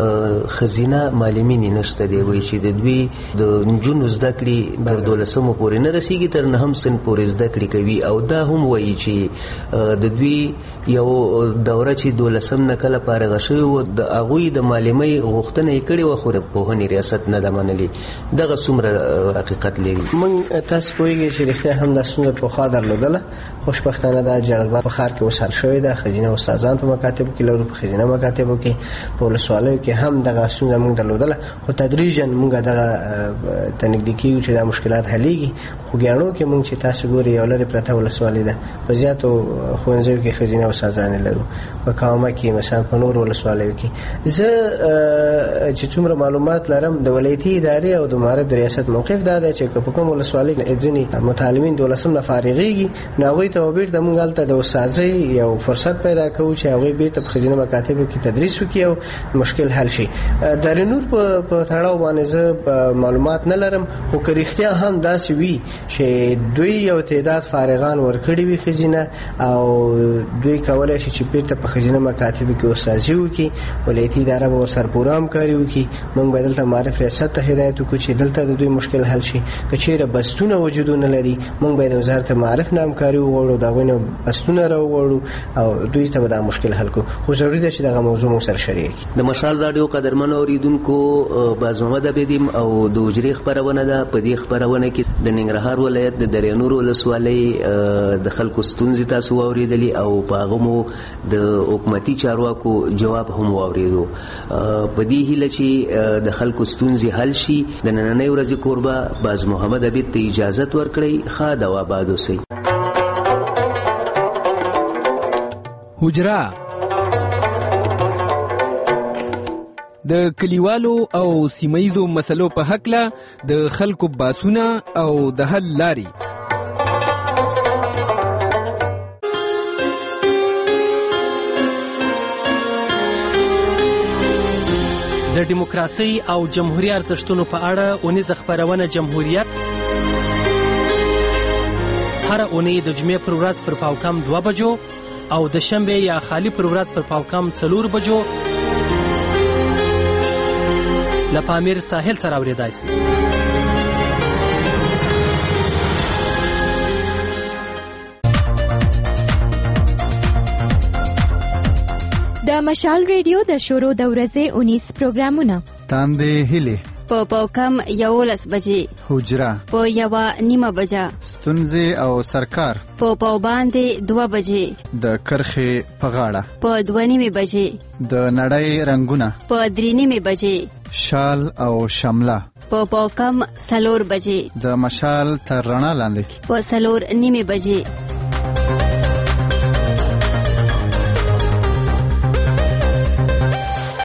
خزینه معلمین نشته دی، وایي چې د دوی د نجونو زده کړې د 12مو پورې نه رسیږي، تر 9م سن پورې زده کړې کوي. او دا هم وایي چې د دوی یو دوره چې 12م نه کله فارغه شوی و د هغوی د معلمۍ غوښتنه یې کړې وه، خو د پوهنې ریاست نه ده منلې. دغه څومره حقیقت لري؟ موږ تاسو پوهېږئ چې رښتیا هم دا ستونزه پخوا درلودله. خوشبختانه دا جلال په ښار کې وسهل شوې ده. ښځینه استادان په مکاتبو کې لرو، په ښځینه مکاتبو کې، په ولسوالیو کې هم دغه ستونزه موږ درلودله، خو تدریجا موږ دغه ته نږدې کېږو چې دا مشکلات حلېږي. خوږیاڼو کې موږ چې تاسو ګورئ یو لرې پرته ولسوالۍ ده، په زیاتو ښوونځیو کې ښځینه استادانې لرو، په کامه کې مثلا په نورو ولسوالیو کې. زه چې څومره معلومات لرم د ولایتي ادارې او د معرف د ریاست موقف دا دی چې په کوم ولسوالۍ ځینې متعلمین 12م نه فارغېږي نو هغوی ته بیرته موږ هلته د استاذۍ یو فرصت پیدا کوو چې هغوی بیرته په ښځینه مکاتبو کې تدریس وکړي او مشکل حل شي. درینور په تړاو باندې زه معلومات نه لرم، خو که رښتیا هم داسې وي چې دوی یو تعداد فارغان ورکړي وي ښځینه او دوی کولی شي چې بیرته په ښځینه مکاتبو کې استازي وکړي، ولایتي اداره به ورسره پوره همکاري وکړي. موږ باید دلته معرف ریاست ته هدایت وکړو چې دلته د دوی مشکل حل شي. که چېرې بستونه وجودونه لري موږ باید وزارت معرف نه همکاري وغواړو، د هغوی نه بستونه راوغواړو او دوی ته به دا مشکل حل کړو. خو ضروري ده چې دغه موضوع موږ سره شریک کړي. د مشال راډیو قدرمنو اوریدونکو، باز محمد عبیدیم او د حجرې خپرونه ده. په دې خپرونه کې د ننګرهار ولایت د درینور ولسوالۍ د خلکو ستونزې تاسو واورېدلې او په هغه مو د حکومتي چارواکو جواب هم واورېدو. په دې هیله چې د خلکو ستونزې حل شي د نننۍ ورځې کوربه باز محمد عبید ته اجازت ورکړئ. ښه او آباد اوسئ. حجره د کلیوالو او سیمایزو مسلو په حقله د خلکو باسونه او د حل لاري. د دیموکراسي او جمهوریت ارزښتونو په اړه اونیزه خپرونه جمهوریت هر اونۍ د جمعې پر ورځ پر پاوکم 2 بجو او د شنبه یا خالی پر ورځ پر پاوکم 4 بجو لپامیر ساحل سره اوریدای شي. د مشال ریډیو د شورو د ورځې 19 پروګرامونه تاندې هلي په پاوکم 11 بجې، حجره په 1:30 بجه، ستونزې او سرکار په پاو باندې 2 بجې، د کرخې په غاړه په 2:30 بجې، د نړۍ رنگونه په 3:30 بجې، شال او شمله په پاوکم 4 بجې، د مشال تر رڼا لاندې په 4:30 بجې.